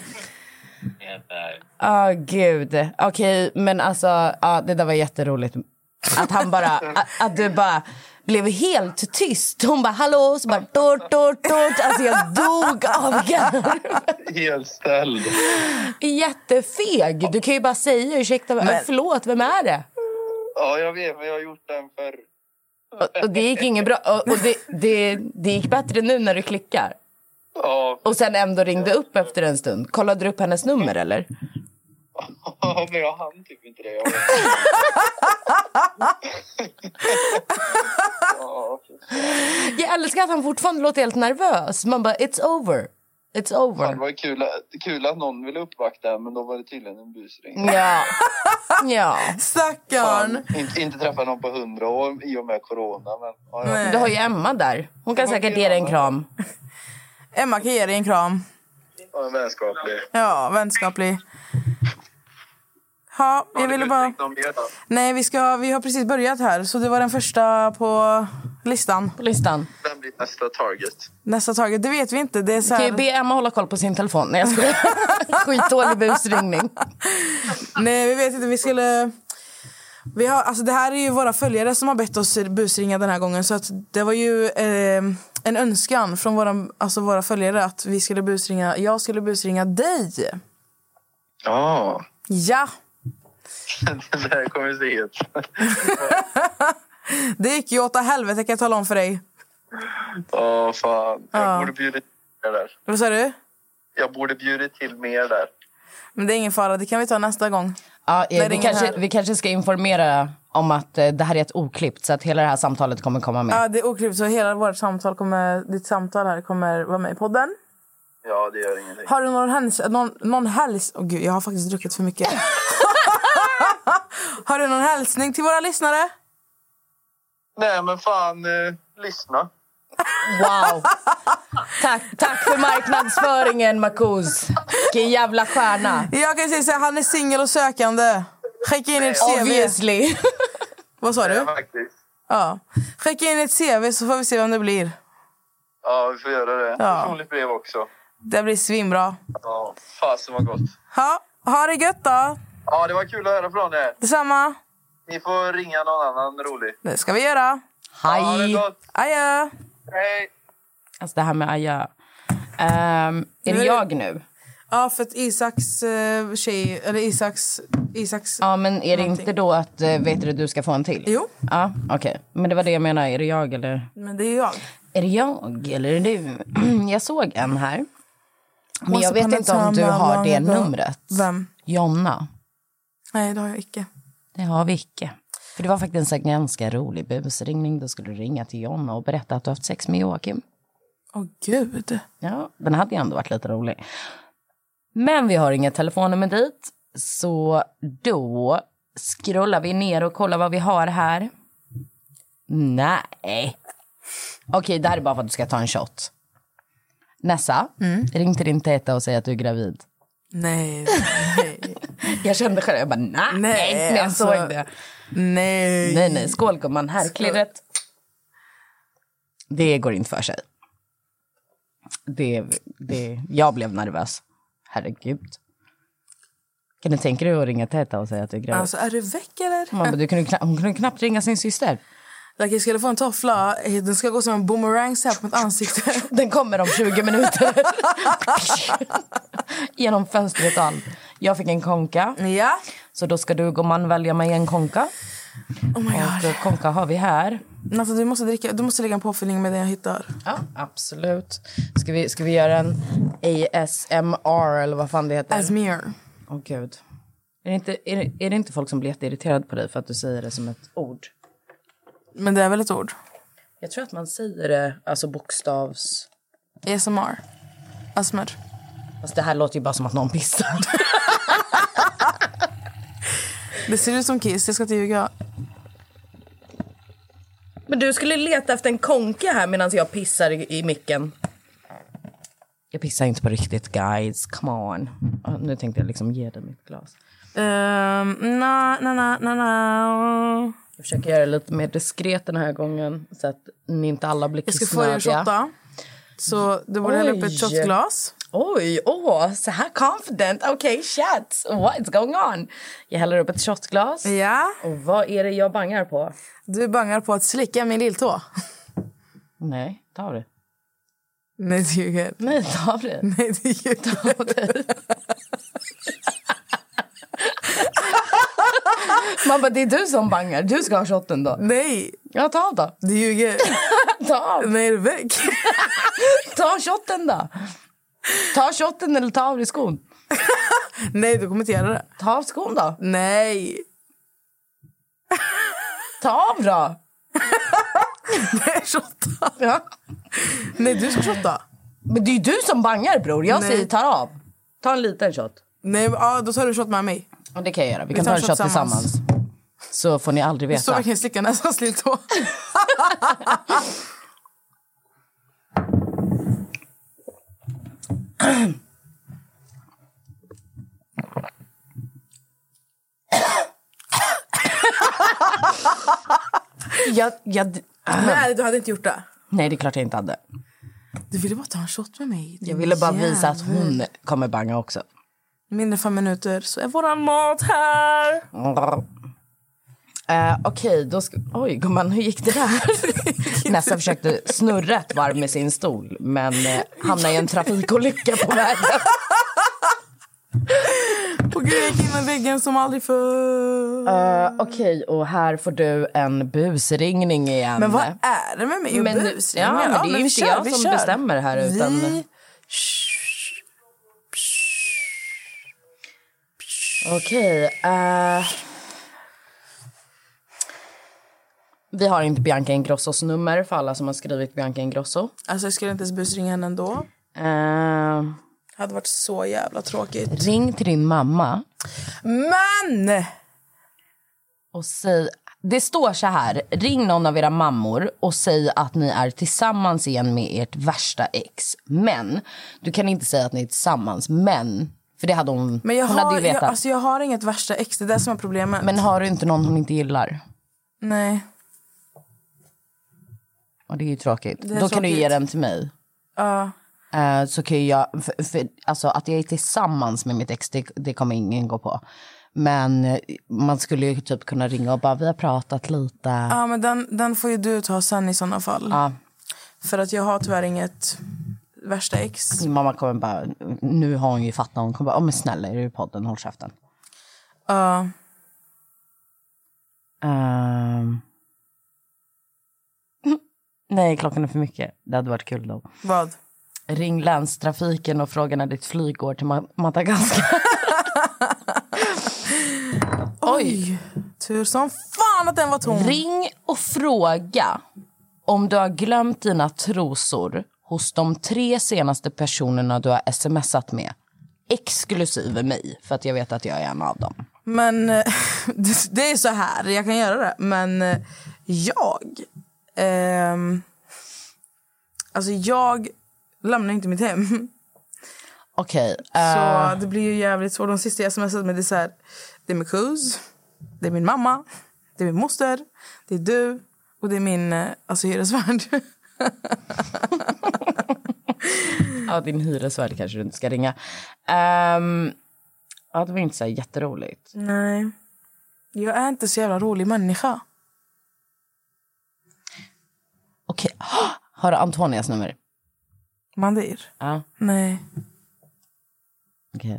Gud. Okej, men alltså, det där var jätteroligt. Att han bara, att du bara blev helt tyst. Hon bara, hallå, så bara, tort. Alltså jag dog av garv. Helt ställd. Jättefeg. Du kan ju bara säga, ursäkta, förlåt, vem är det? Ja, jag vet, men jag har gjort den för... Och det gick inget bra. Och det gick bättre nu när du klickar. Ja. Och sen ändå ringde upp efter en stund. Kollade du upp hennes nummer, eller? Ja, men jag hann typ inte det. Jag älskar att han fortfarande låter helt nervös. Man bara, it's over. It's over. Det var kul att någon ville uppvakta, men då var det tydligen en busring. Ja. Stackarn! Inte träffa någon på 100 år i och med corona. Men, ja. Du har ju Emma där. Hon kan säkert ge dig en kram. Emma kan ge dig en kram. Ja, vänskaplig. Ja, vänskaplig. Ja, jag ville bara... Nej, vi har precis börjat här. Så det var den första på listan. Vem blir nästa target? Nästa target, det vet vi inte. Det är så här... Kan jag be Emma hålla koll på sin telefon? Nej, jag skulle... Skitdålig busringning. Nej, vi vet inte. Vi skulle... alltså det här är ju våra följare som har bett oss busringa den här gången. Så att det var ju en önskan från våra följare att jag skulle busringa dig. Ja. Ja. Det här kommer se ut. Det gick ju åt helvete, kan jag tala om för dig. Fan. Jag borde bjuda till mer där. Vad sa du? Jag borde bjuda till mer där. Men det är ingen fara, det kan vi ta nästa gång. Ja, vi kanske ska informera om att det här är ett oklippt, så att hela det här samtalet kommer komma med. Ja, det är oklippt, så hela vårt samtal ditt samtal här kommer vara med i podden. Ja, det gör ingenting. Har du någon hälsning? Gud, jag har faktiskt druckit för mycket. Har du någon hälsning till våra lyssnare? Nej, men fan, lyssna. Wow. Tack för marknadsföringen, Marcus. Vilken jävla stjärna. Jag kan säga så här, han är singel och sökande. Skicka in ert CV. Obviously. Vad sa du? Faktiskt. Ja. Skicka in ett CV så får vi se vem det blir. Ja, vi får göra det. Ja. Personligt brev också. Det blir svinbra. Ja, fasen var gott. Ha det gött då. Ja, det var kul att höra från er. Detsamma. Ni får ringa någon annan rolig. Det ska vi göra. Hej. Ja, det är gott. Adjö. Hej. Alltså det här med Aja. Är det jag nu? Ja, för att Isaks tjej, eller Isaks... Ja, men är det någonting. inte då att vet du ska få en till? Jo. Ja, okej. Men det var det jag menar. Är det jag eller? Men det är jag. Är det jag eller är det du? Jag såg en här. Men Once jag vet upon a inte om du time, har det long ago. numret. Vem? Jonna. Nej, det har jag icke. Det har vi icke. För det var faktiskt en ganska rolig busringning. Då skulle du ringa till Jonna och berätta att du har haft sex med Joakim. Åh gud. Ja, den hade ju ändå varit lite rolig. Men vi har inga telefonnummer dit. Så då scrollar vi ner och kollar vad vi har här. Nej. Okej, det här är bara för att du ska ta en shot. Nessa, ring till din teta och säg att du är gravid. Nej. Jag kände själv, jag bara nej när jag alltså, såg det. Nej, skål gumman, här klirret. Det går inte för sig. Jag blev nervös. Herregud. Kan du tänka dig att ringa teta och säga att du är gravid? Alltså, är du väck eller? Hon kunde knappt ringa sin syster. Jag skulle få en toffla. Den ska gå som en boomerang så här på mitt ansikte. Den kommer om 20 minuter. Genom fönstret och allt. Jag fick en konka. Ja. Så då ska du gumman välja mig en konka. Oh my god. Och konka har vi här. Alltså, du måste lägga en påfyllning med det jag hittar. Ja, absolut. Ska vi göra en ASMR eller vad fan det heter? Asmir. Åh gud. Är det inte folk som blir jätteirriterade på dig för att du säger det som ett ord? Men det är väl ett ord? Jag tror att man säger det, alltså bokstavs... ASMR. Asmir. Fast det här låter ju bara som att någon pissar. Det ser ut som kiss, jag ska inte ljuga. Men du skulle leta efter en konka här medan jag pissar i micken. Jag pissar inte på riktigt, guys. Come on. Nu tänkte jag liksom ge dig mitt glas. Jag försöker göra det lite mer diskret den här gången. Så att ni inte alla blir kissnödiga. Jag ska få er shotta. Så du borde hälla upp ett shotglas. Oj, så här confident. Okej, shots. What's going on? Jag häller upp ett shotglas. Ja. Och vad är det jag bangar på? Du bangar på att slicka min lilltå. Nej, ta det. Nej, det ljuger. Nej, ta det. Nej, det ljuger. Man bara, det är du som bangar. Du ska ha shotten då. Nej. Ja, ta då. Det ljuger. Ta. Nej, är du väck? Ta shotten då. Ta shotten eller ta av dig skon. Nej, du kommer inte göra det. Ta av skon då. Nej. Ta av då. Nej, shotta. Ja. Nej, du ska shotta. Men det är ju du som bangar, bror. Jag säger ta av. Ta en liten shot. Nej, ja, då tar du shot med mig. Och det kan jag göra. Vi kan ta en shot tillsammans. Så får ni aldrig veta. Så verkligen slicka näsans lilltå. Nej, du hade inte gjort det. Nej, det är klart jag inte hade. Du ville bara ta en shot med mig. Jag ville bara visa att hon kommer banga också. Mindre 5 minuter så är våran mat här. Okej, då ska... Oj, gumman, hur gick det där? Nessa försökte snurra ett varv med sin stol, men hamnade i en trafikolycka på vägen. Och gud, jag gick in i väggen som aldrig förr. Okej, och här får du en busringning igen. Men vad är det med mig och busringningar? Ja, men det är ju inte jag som bestämmer här, utan... Okej, vi har inte Bianca Ingrossos nummer för alla som har skrivit Bianca Ingrosso. Alltså jag skulle inte ens busringa henne ändå. Det hade varit så jävla tråkigt. Ring till din mamma. Men! Och säg... Det står så här. Ring någon av era mammor och säg att ni är tillsammans igen med ert värsta ex. Men, du kan inte säga att ni är tillsammans. Men, för det hade hon... Men jag hon hade ju vetat. Jag har inget värsta ex, det är det som är problemet. Men har du inte någon hon inte gillar? Nej. Och det är ju tråkigt. Då kan du ge den till mig. Ja. Så kan jag... alltså att jag är tillsammans med mitt ex, det kommer ingen gå på. Men man skulle ju typ kunna ringa och bara, vi har pratat lite. Ja, men den får ju du ta sen i sådana fall. Ja. För att jag har tyvärr inget värsta ex. Min mamma kommer bara, nu har hon ju fattat, hon kommer bara, men snälla, är du i podden, håll käften. Ja. Nej, klockan är för mycket. Det hade varit kul då. Vad? Ring länstrafiken och fråga när ditt flyg går till Madagaskar. Oj, tur som fan att den var tom. Ring och fråga om du har glömt dina trosor hos de 3 senaste personerna du har smsat med. Exklusive mig, för att jag vet att jag är en av dem. Men det är så här, jag kan göra det. Men jag lämnar inte mitt hem. Okej. Så det blir ju jävligt svårt. De sista jag smsat med, det är så här, det är min kus, det är min mamma, det är min moster, det är du och det är min hyresvärd. Ja, din hyresvärd kanske du inte ska ringa. Ja, det var inte så här jätteroligt. Nej, jag är inte så jävla rolig människa. Okej, har du Antonias nummer? Mandir? Ja. Nej. Okej.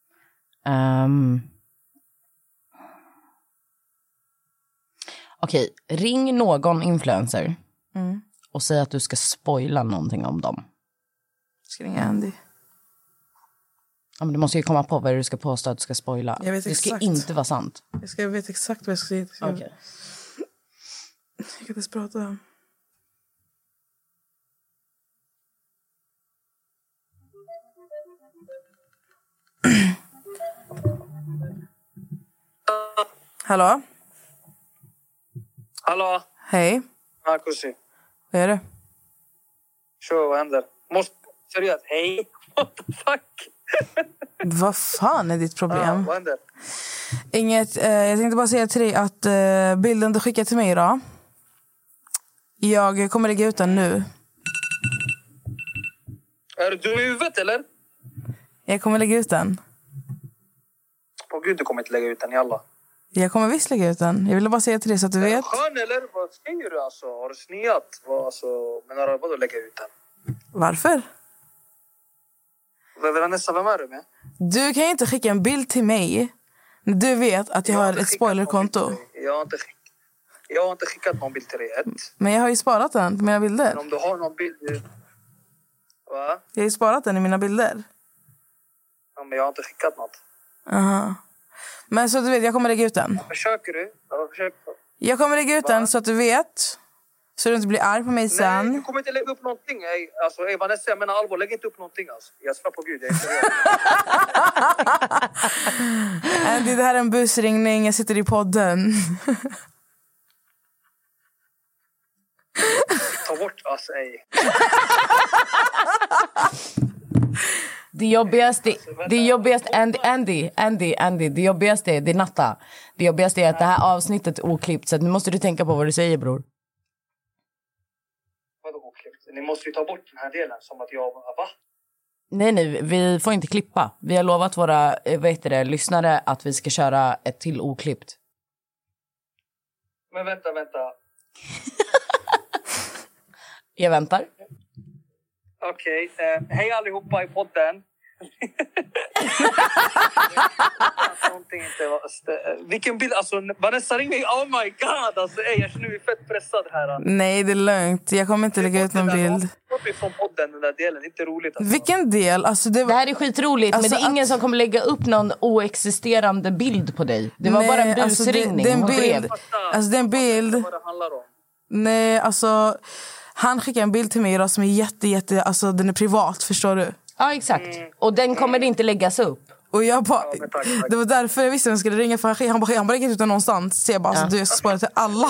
Okej, ring någon influencer och säg att du ska spoila någonting om dem. Ska ringa Andy. Ja, men du måste ju komma på vad du ska påstå att du ska spoila. Jag vet det ska exakt. inte vara sant. Jag vet exakt vad jag ska säga. Okej. Jag kan inte ens prata. Hallå? Hallå? Hej. Marcusi. Vad är det? Vad händer? Seriöst, hej? What the fuck? Vad fan är ditt problem? Vad händer? Inget, jag tänkte bara säga till dig att bilden du skickade till mig idag, jag kommer lägga ut den nu. Är du i huvudet eller? Jag kommer lägga ut den. Åh gud, du kommer inte lägga ut den i alla. Jag kommer visst lägga ut den. Jag ville bara säga till dig så att du vet. Skön eller? Vad säger du alltså? Har du sniat? Menar du vadå lägga ut den? Varför? Vanessa, vem är du med? Du kan ju inte skicka en bild till mig när du vet att jag har ett spoilerkonto. Jag har inte skickat någon bild till dig. Men jag har ju sparat den på mina bilder. Men om du har någon bild... Va? Jag har ju sparat den i mina bilder. Ja, men jag har inte skickat något. Aha. Men så du vet, jag kommer lägga ut den. Försöker du? Jag kommer lägga ut den så att du vet. Så du inte blir arg på mig sen. Nej, du kommer inte lägga upp någonting. Vanessa, jag menar allvar, lägg inte upp någonting. Alltså. Jag svär på Gud, jag är seriös. Andy, det här är en busringning. Jag sitter i podden. Ta bort alltså, ej. Det jobbigaste, Andy, det jobbigaste är, det är Natta. Det jobbigaste är att det här avsnittet är oklippt, så nu måste du tänka på vad du säger, bror. Vadå oklippt? Ni måste ju ta bort den här delen som att jag... Va? Nej, vi får inte klippa. Vi har lovat våra lyssnare att vi ska köra ett till oklippt. Men vänta. Jag väntar. Okej, hej allihopa i podden. Vilken bild, alltså Vanessa ring mig, oh my god, alltså jag känner mig fett pressad här. Nej, det är lugnt, jag kommer inte lägga ut någon bild. Från podden, den där delen, inte roligt alltså. Vilken del? Alltså, det här är skitroligt, alltså, men det är ingen som kommer lägga upp någon oexisterande bild på dig. Det var bara en busringning. Det är en bild. Vad det handlar om. Nej, alltså han skickade en bild till mig idag som är jätte, alltså den är privat, förstår du? Ja, exakt. Och den kommer inte läggas upp. Och jag bara, det var därför jag visste att jag skulle ringa, för han bara lägger ut den någonstans. Så jag bara, alltså, du ska spara till alla.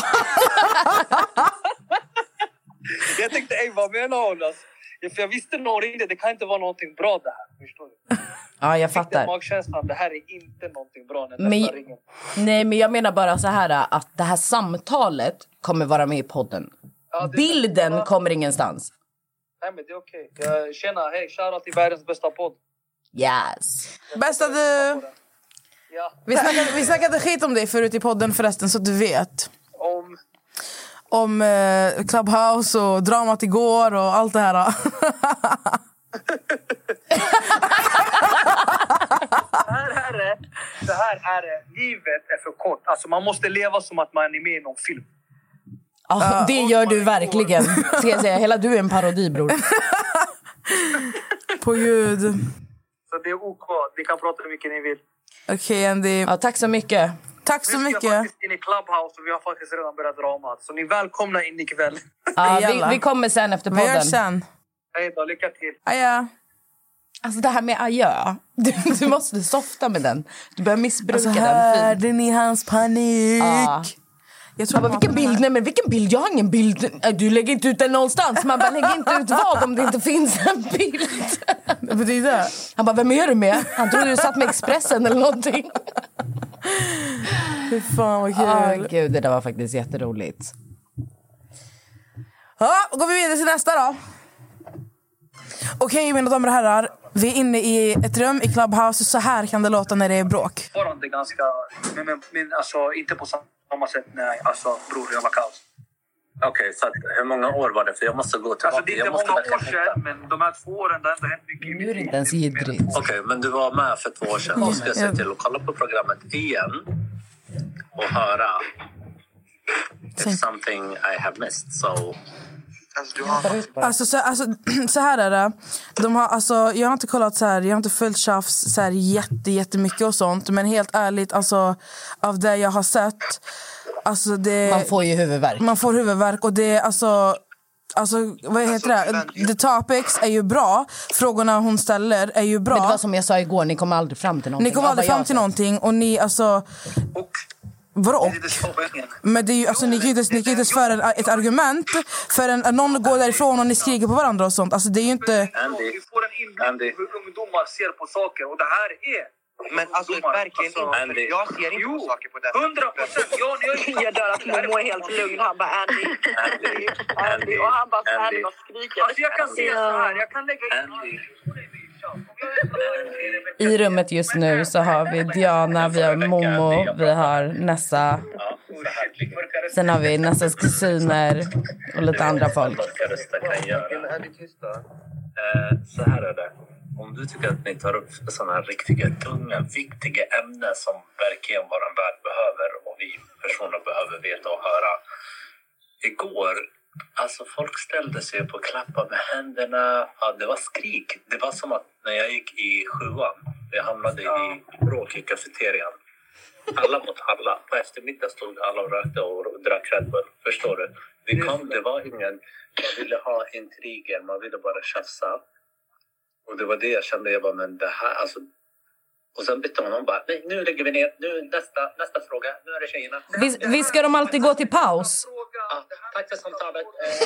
Jag tänkte, vad menar hon? Alltså? För jag visste när hon ringde, det kan inte vara någonting bra det här, förstår du? Ja, jag fattar. Magkänslan, det här är inte någonting bra när nästa ringer. Nej, men jag menar bara så här att det här samtalet kommer vara med i podden. Ja, bilden kommer ingenstans. Nej, men det är okej. Tjena, hej, shoutout till världens bästa podd. Yes. Bästa du. Ja. Vi snackade skit om dig förut i podden förresten, så att du vet. Om Clubhouse och dramat igår och allt det här. Så här är det. Livet är för kort. Alltså man måste leva som att man är med i någon film. Ja, det gör du verkligen. Ska jag säga, hela du är en parodi, bror. På ljud. Så det är OK. Ni kan prata hur mycket ni vill. Okej, Andy. Ja, tack så mycket. Tack så mycket. Vi ska faktiskt in i Clubhouse och vi har faktiskt redan börjat dramat. Så ni är välkomna in ikväll. Ja, vi kommer sen efter podden. Vi hörs sen. Hej då, lycka till. Adjö. Alltså det här med adjö. Du måste softa med den. Du börjar missbruka alltså, den. Hörde ni hans panik? Jag tror bara, vilken bild? Nej, men vilken bild? Jag har ingen bild. Du lägger inte ut den någonstans. Man bara, lägger inte ut vad om det inte finns en bild. Vad betyder det? Han bara, vem är du med? Han trodde du satt med Expressen eller någonting. Fy fan vad kul. Gud, det där var faktiskt jätteroligt. Ja, går vi vidare till nästa då. Okej, mina damer och herrar. Vi är inne i ett rum i Clubhouse. Så här kan det låta när det är bråk. Fortfarande ganska... Men alltså, inte på samma sätt. Nej, alltså, bror, jag var kaos. Okej, så hur många år var det? För jag måste gå tillbaka. Alltså, det är inte många år sedan, men de här 2 åren, det har ändå hänt mycket. Nu är det inte ens jiddrigt. Okej, men du var med för 2 år sedan. Då ska jag se till att kolla på programmet igen. Och höra if something I have missed. So... Alltså, så här är det. De har, alltså, jag har inte kollat så här. Jag har inte följt tjafs så här jättemycket och sånt. Men helt ärligt, alltså, av det jag har sett, alltså det, man får ju huvudvärk. Man får huvudvärk och det, alltså vad heter det? The topics är ju bra. Frågorna hon ställer är ju bra. Men det var som jag sa igår, ni kommer aldrig fram till någonting. Ni kommer aldrig fram till någonting. Och ni, alltså... Vadå? Men det är ju, alltså, ni kan ju inte föra ett argument för någon går därifrån och ni skriker på varandra och sånt. Alltså det är ju inte... Vi får en inblick hur ungdomar ser på saker. Och det här är... Men alltså verkligen inte. Jag ser inte på saker på det. 100%. Jag dör att Momo är helt lugn. Han bara Andy. Och han bara Andy och skriker. Alltså jag kan se så här. Jag kan lägga in... I rummet just nu så har vi Diana, vi har Momo, vi har Nessa. Sen har vi Nessas kusiner och lite andra folk. Så här är det. Om du tycker att ni tar upp sådana här riktiga, tunga, viktiga ämnen som verkligen vår värld behöver och vi personer behöver veta och höra. Igår, alltså folk ställde sig på och klappa med händerna. Ja, det var skrik. Det var som att när jag gick i 7:an, jag hamnade i bråk i kafeterian. Alla mot alla. På eftermiddag stod alla och rökte och drack Red Bull. Förstår du? Det var ingen... Man ville ha intriger, man ville bara tjafsa. Och det var det jag kände, jag bara, men det här, alltså... Och sen bytte man bara, nej, nu lägger vi ner, nu nästa fråga, nu är det tjejerna. Vi ska de alltid gå till paus? Ja, tack för samtalet.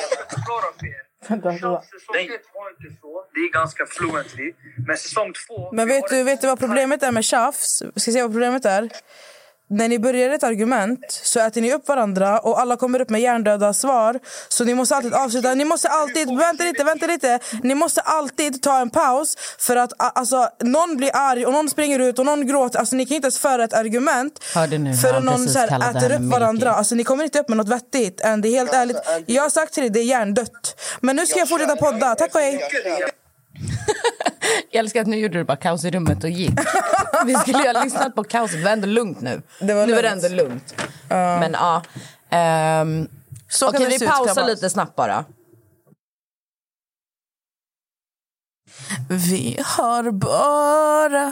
Det är ganska fluently. Men säsong 2... Men vet du vad problemet är med tjafs? Ska jag säga vad problemet är? När ni börjar ett argument så äter ni upp varandra och alla kommer upp med hjärndöda svar. Så ni måste alltid avsluta. Ni måste alltid, vänta lite. Ni måste alltid ta en paus för att alltså, någon blir arg och någon springer ut och någon gråter. Alltså ni kan inte ens föra ett argument för att någon så här, äter upp varandra. Alltså ni kommer inte upp med något vettigt. Det är helt ärligt. Jag har sagt till dig, det är hjärndött. Men nu ska jag fortsätta podda. Tack och hej. Jag älskar att nu gjorde du bara kaos i rummet och gick. Vi skulle ju ha lyssnat på kaoset. Det var ändå lugnt nu. Nu är det ändå lugnt. Men ja. Okej, vi pausar lite snabbt bara. Vi har bara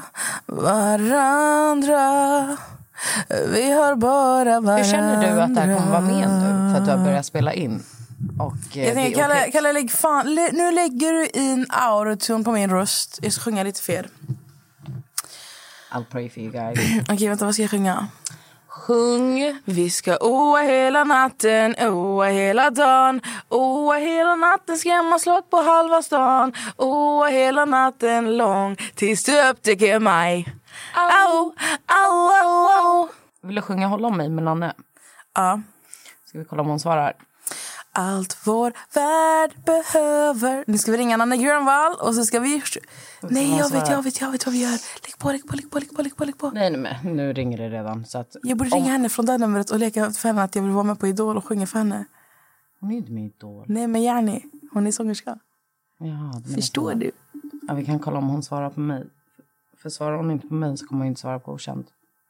varandra. Vi har bara varandra. Hur känner du att det här kommer vara med nu? För att du har börjat spela in. Och, jag tänker, Kalle, lägg fan, nu lägger du in autotune på min röst. Jag ska sjunga lite fel. I'll pray for you guys. Okej, vänta, vad ska jag sjunga? Sjung. Vi ska oa hela natten, oa hela dagen. Oa hela natten, skrämma slag på halva stan. Oa hela natten lång, tills du upptäcker mig. Au, au, au, au. Vill du sjunga Håll om mig med Nanne? Ja. Ska vi kolla om hon svarar? Allt vår värld behöver. Nu ska vi ringa Nanne Grönvall och så ska vi... Nej, jag vet vad vi gör. Lägg på. Nej, men nu ringer det redan. Så att jag borde ringa henne från det numret och leka för henne att jag vill vara med på Idol och sjunga för henne. Hon är inte med Idol. Nej, men Järni. Hon är sångerska. Ja, förstår du? Ja, vi kan kolla om hon svarar på mig. För svarar hon inte på mig så kommer hon inte svara på okänd.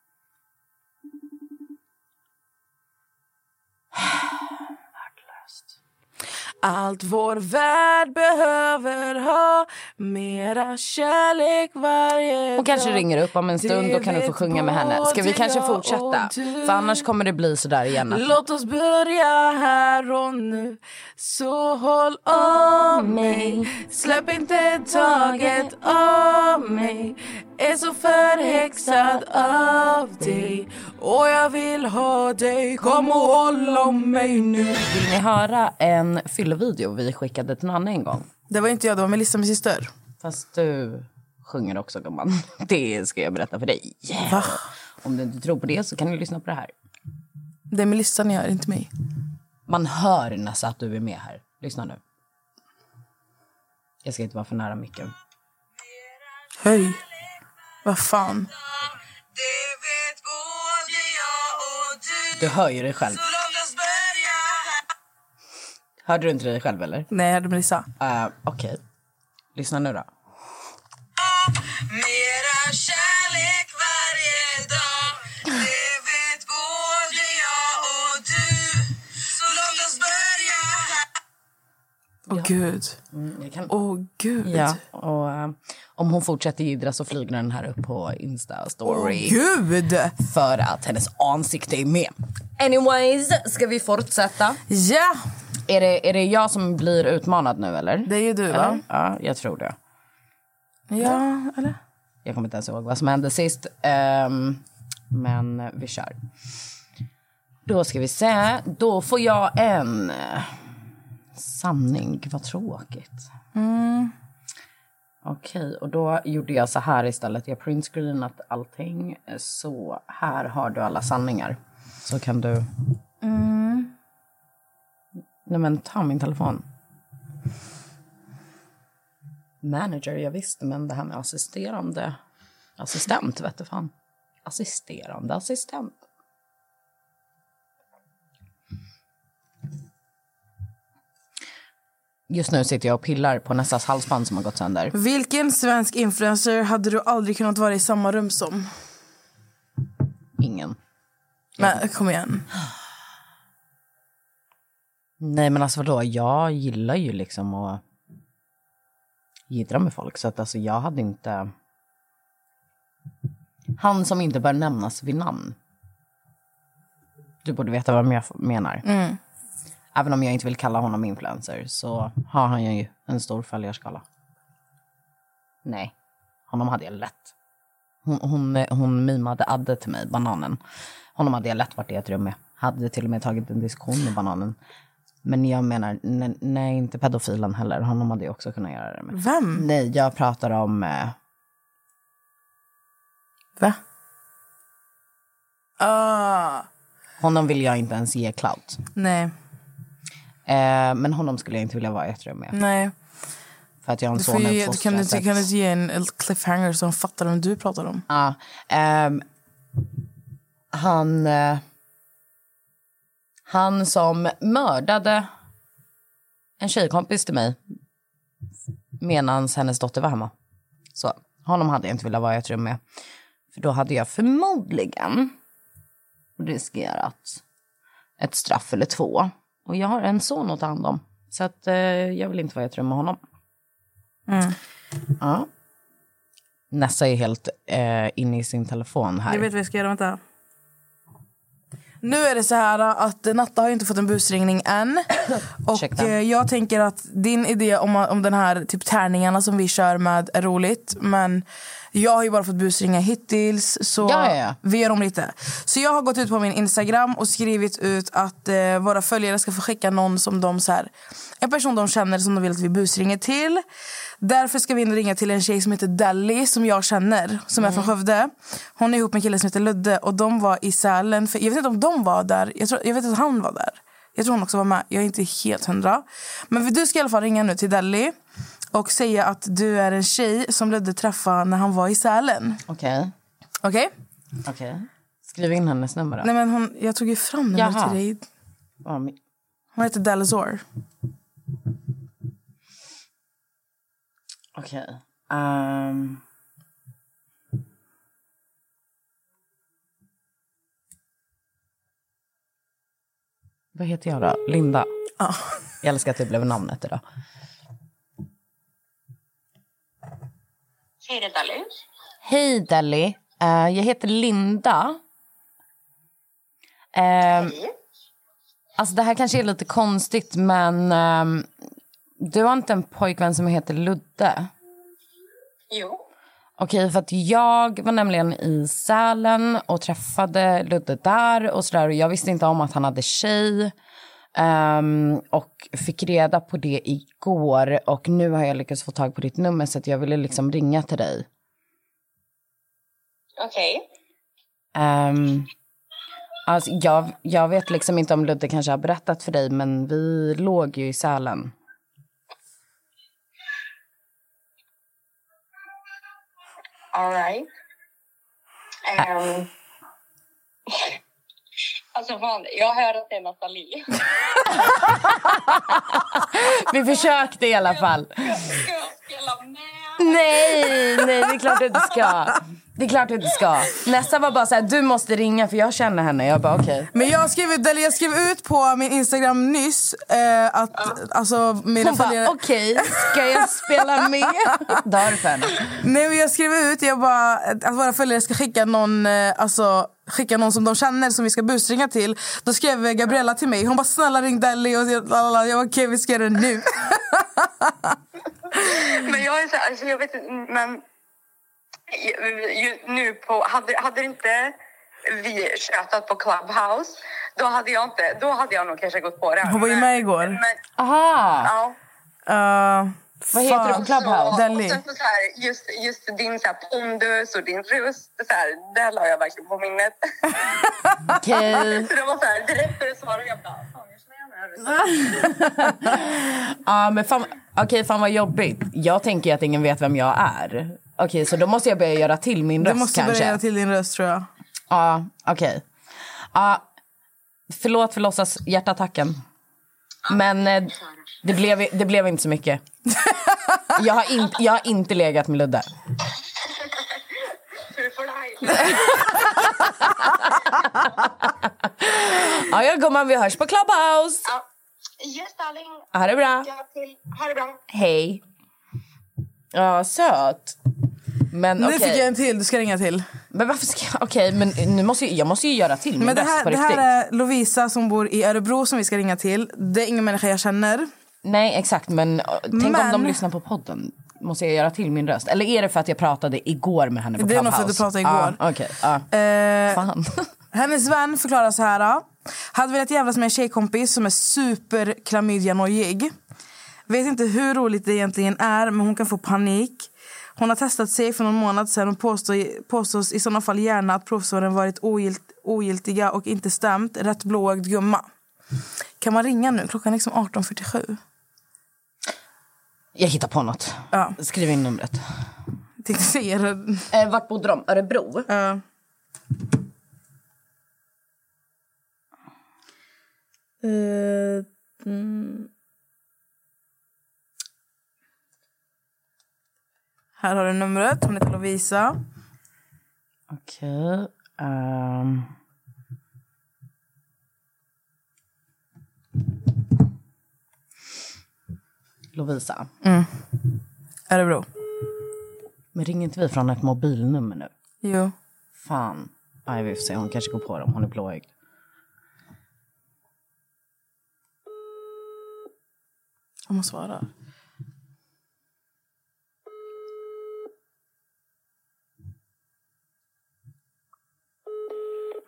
Allt vår värld behöver ha mera kärlek varje dag. Hon kanske ringer upp om en stund, då kan du få sjunga med henne. Ska vi kanske fortsätta? För annars kommer det bli sådär igen. Låt oss börja här och nu. Så håll om mig. Släpp inte taget av mig. Är så förhäxad av dig. Och jag vill ha dig. Kom och håll om mig nu. Vill ni höra en fyllevideo vi skickade till Nanne en gång? Det var inte jag, det var Melissa, min syster. Fast du sjunger också, gumman. Det ska jag berätta för dig. Va? Om du inte tror på det så kan du lyssna på det här. Det är Melissa ni gör, inte mig. Man hör nästan att du är med här. Lyssna nu. Jag ska inte vara för nära micken. Höj. Vad fan? Du hör ju dig själv. Hörde du inte dig själv, eller? Nej, jag hörde Melissa. Okej. Lyssna nu då. Mera kärlek varje dag. Det vet både jag och du. Så låt oss börja här. Åh gud. Åh gud. Ja, och om hon fortsätter jiddra så flyger den här upp på Insta-story. Åh gud. För att hennes ansikte är med. Anyways, ska vi fortsätta? Ja. Är det jag som blir utmanad nu, eller? Det är ju du, va? Eller? Ja, jag tror det. Ja, eller? Jag kommer inte ens ihåg vad som hände sist. Men vi kör. Då ska vi se. Då får jag en sanning. Vad tråkigt. Okej, och då gjorde jag så här istället. Jag printscreenat allting. Så här har du alla sanningar. Så kan du... Nej, men ta min telefon. Manager, jag visste, men det här med assisterande assistent, vet du fan. Assisterande assistent. Just nu sitter jag och pillar på Nessas halsband som har gått sönder. Vilken svensk influencer hade du aldrig kunnat vara i samma rum som? Ingen. Men kom igen. Nej, men alltså vadå? Jag gillar ju liksom att jiddra med folk. Så att alltså jag hade inte... Han som inte bör nämnas vid namn. Du borde veta vad jag menar. Även om jag inte vill kalla honom influencer så har han ju en stor följarskala. Nej, honom hade jag lätt. Hon mimade Adde till mig, bananen. Honom hade jag lätt varit i ett rum med. Hade till och med tagit en diskussion med bananen. Men jag menar, nej, inte pedofilen heller. Honom hade jag också kunnat göra det med. Vem? Nej, jag pratar om... Va? Honom vill jag inte ens ge clout. Nej. Men honom skulle jag inte vilja vara i ett rum med. Nej. För att jag har en Du son kan uppfostrat. du ge en cliffhanger som fattar vem du pratar om? Ja. Han som mördade en tjejkompis till mig medan hennes dotter var hemma. Så honom hade jag inte velat vara i ett rum med. För då hade jag förmodligen riskerat ett straff eller 2. Och jag har en son att ta hand om. Så att jag vill inte vara i ett rum med honom. Ja. Nessa är helt inne i sin telefon här. Jag vet vad jag ska göra, vänta. Nu är det så här att Natta har inte fått en busringning än. Och jag tänker att din idé om den här typ tärningarna som vi kör med är roligt. Men Jag har ju bara fått busringa hittills. Så vi gör om lite. Så jag har gått ut på min Instagram och skrivit ut att våra följare ska få skicka någon som de så här, en person de känner som de vill att vi busringer till. Därför ska vi ringa till en tjej som heter Dally, som jag känner, som är från Skövde. Hon är ihop med en kille som heter Ludde och de var i Sälen. Jag vet inte om de var där. Jag vet att han var där. Jag tror hon också var med. Jag är inte helt 100. Men du ska i alla fall ringa nu till Dally och säga att du är en tjej som Ludde träffade när han var i Sälen. Okej. Skriv in hennes nummer då. Nej, men jag tog ju fram nummer till dig. Hon heter Dalazor. Okej. Vad heter jag då? Linda. Ja. Jag älskar att det blev namnet idag. Hej, det är Dally. Hej Dally. Jag heter Linda. Alltså det här kanske är lite konstigt, men du har inte en pojkvän som heter Ludde? Jo. Okej, för att jag var nämligen i Sälen och träffade Ludde där och sådär. Och jag visste inte om att han hade tjej. Och fick reda på det igår. Och nu har jag lyckats få tag på ditt nummer så att jag ville liksom ringa till dig. Okej. Alltså jag vet liksom inte om Ludde kanske har berättat för dig, men vi låg ju i Sälen. All right. Alltså fan, jag hör att det är Nathalie. Vi försökte i alla fall. Ska jag spela med? Nej, det är klart du inte ska. Det är klart du inte ska. Nästa var bara så här, du måste ringa för jag känner henne. Jag bara okej. Men jag skrev ut på min Instagram nyss att alltså mina hon bara okej, ska jag spela med? Därför. Nej, men jag skrev ut att våra följare ska skicka någon som de känner som vi ska busringa till. Då skrev Gabriella till mig. Hon bara snälla ring Dally och jag var okej, vi ska göra det nu. Men jag är så här, alltså jag vet inte, men nu på hade inte vi tjötat på Clubhouse, då hade jag nog kanske gått på det. Hon var ju med igår. Aha. Ja. Vad heter du på Clubhouse? Dally. Och sen så här, just din så här pondus och din röst så här, det la jag verkligen på minnet. Okej. Så det var så här, direkt när du svarade jag bara, fan jag känner igen den här rösten. Ja, men fan vad jobbigt. Jag tänker ju att ingen vet vem jag är. Okej, så då måste jag börja göra till min röst kanske. Du måste börja göra till din röst, tror jag. Ja, okej. Förlåt för låtsas hjärtattacken. Men det blev inte så mycket. Jag har inte legat med Ludde. Ja, jag gumman, vi hörs på Clubhouse. Yes, darling. Ha det bra. Ha det bra. Hej. Ja, söt. Men nu okej. fick jag en till, du ska ringa till. Men varför ska jag? Okej, men nu jag måste ju göra till min men röst på det riktigt. här är Lovisa som bor i Örebro som vi ska ringa till. Det är ingen människa jag känner. Nej, exakt, men tänk om de lyssnar på podden. Måste jag göra till min röst? Eller är det för att jag pratade igår med henne på Clubhouse? Det är nog för att du pratade igår. Okej. Fan. Hennes vän förklarar så här. Hade velat jävlas med en tjejkompis som är super klamydia-nojig. Vet inte hur roligt det egentligen är, men hon kan få panik. Hon har testat sig för någon månad sedan och påstås i sådana fall gärna att provsvaren varit ogiltiga och inte stämt. Rätt blåögd gumma. Kan man ringa nu? Klockan är liksom 18:47. Jag hittar på något. Ja. Skriv in numret. Jag tänkte säga det. Vart bodde de? Örebro? Ja. Här har du numret. Hon heter Lovisa. Okej. Lovisa. Örebro. Men ringer inte vi från ett mobilnummer nu? Jo. Fan. Nej, vi får se. Hon kanske går på dem. Hon är blåögd. Jag måste svara.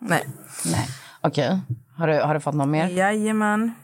Nej. Okej. Har du fått någon mer? Jajamän.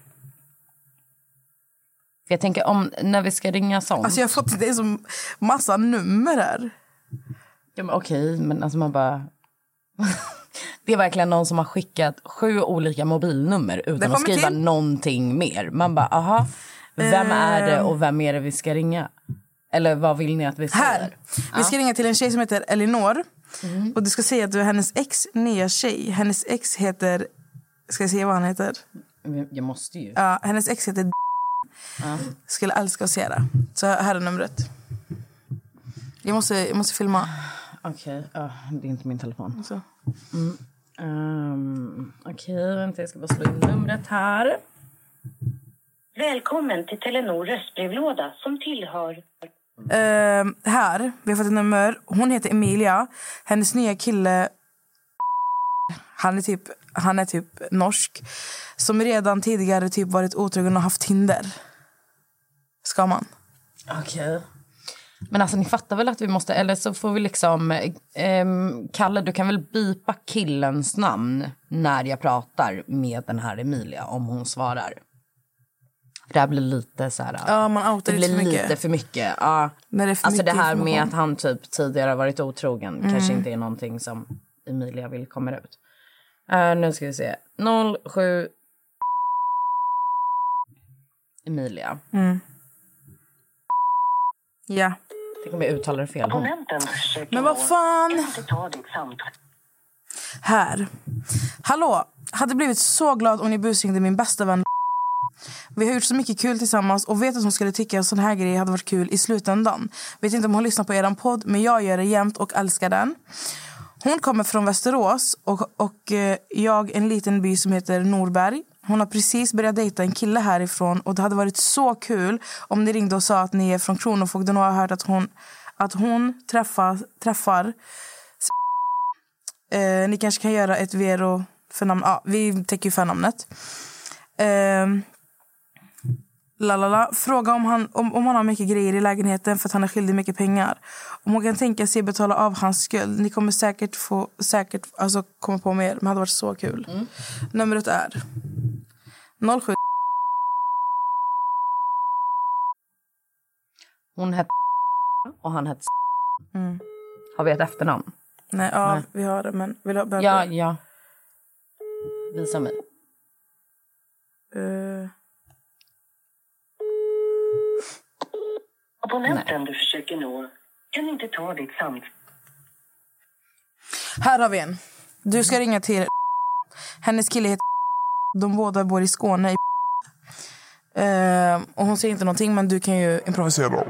Jag tänker om när vi ska ringa sånt. Alltså jag har fått det är som massa nummer här. Ja, men okej, men alltså man bara... Det är verkligen någon som har skickat 7 olika mobilnummer utan att skriva någonting mer. Man bara, aha, vem är det och vem är det vi ska ringa? Eller vad vill ni att vi säger? Här, vi ska ringa till en tjej som heter Elinor. Och du ska säga att du är hennes nya tjej. Hennes ex heter... Ska jag säga vad han heter? Jag måste ju. Ja, hennes ex heter Skulle älska att se det. Så här är numret. Jag måste filma. Okej, det är inte min telefon. Så. Okej, vänta, jag ska bara slå in numret här. Välkommen till Telenor röstbrevlåda som tillhör... Här, vi har fått ett nummer. Hon heter Emilia. Hennes nya kille... Han är typ norsk. Som redan tidigare typ varit otrogen och haft Tinder. Ska man? Okej. Men alltså ni fattar väl att vi måste... Eller så får vi liksom... Kalle, du kan väl bipa killens namn när jag pratar med den här Emilia om hon svarar. För det här blir lite så här... Ja, man outar det blir lite lite för mycket. Ja. När det är för alltså mycket det här information. med att han typ tidigare har varit otrogen kanske inte är någonting som Emilia vill komma ut. Nu ska vi se. 07... Emilia. Ja. Det kommer jag uttala det fel. Men vad fan? Här. Hallå. Hade blivit så glad om ni busringde min bästa vän. Vi har gjort så mycket kul tillsammans och vet att hon skulle tycka att sån här grej hade varit kul i slutändan. Vet inte om hon lyssnar på eran podd, men jag gör det jämt och älskar den. Hon kommer från Västerås och jag en liten by som heter Norberg. Hon har precis börjat dejta en kille härifrån och det hade varit så kul om ni ringde och sa att ni är från Kronofogden och har hört att hon träffar. Ni kanske kan göra ett vero för namn. Ja, vi täcker ju för namnet. Fråga om han har mycket grejer i lägenheten för att han är skyldig mycket pengar. Om hon kan tänka sig betala av hans skuld. Ni kommer säkert komma på mer. Men det hade varit så kul. Numret är 07. Hon hette och han hette Har vi ett efternamn? Nej, vi har det, men vill du Ja. Visa mig. Abonnenten du försöker nå kan inte ta ditt samtal. Här har vi en. Du ska ringa till hennes kille heter de båda bor i Skåne och hon säger inte någonting, men du kan ju improvisera.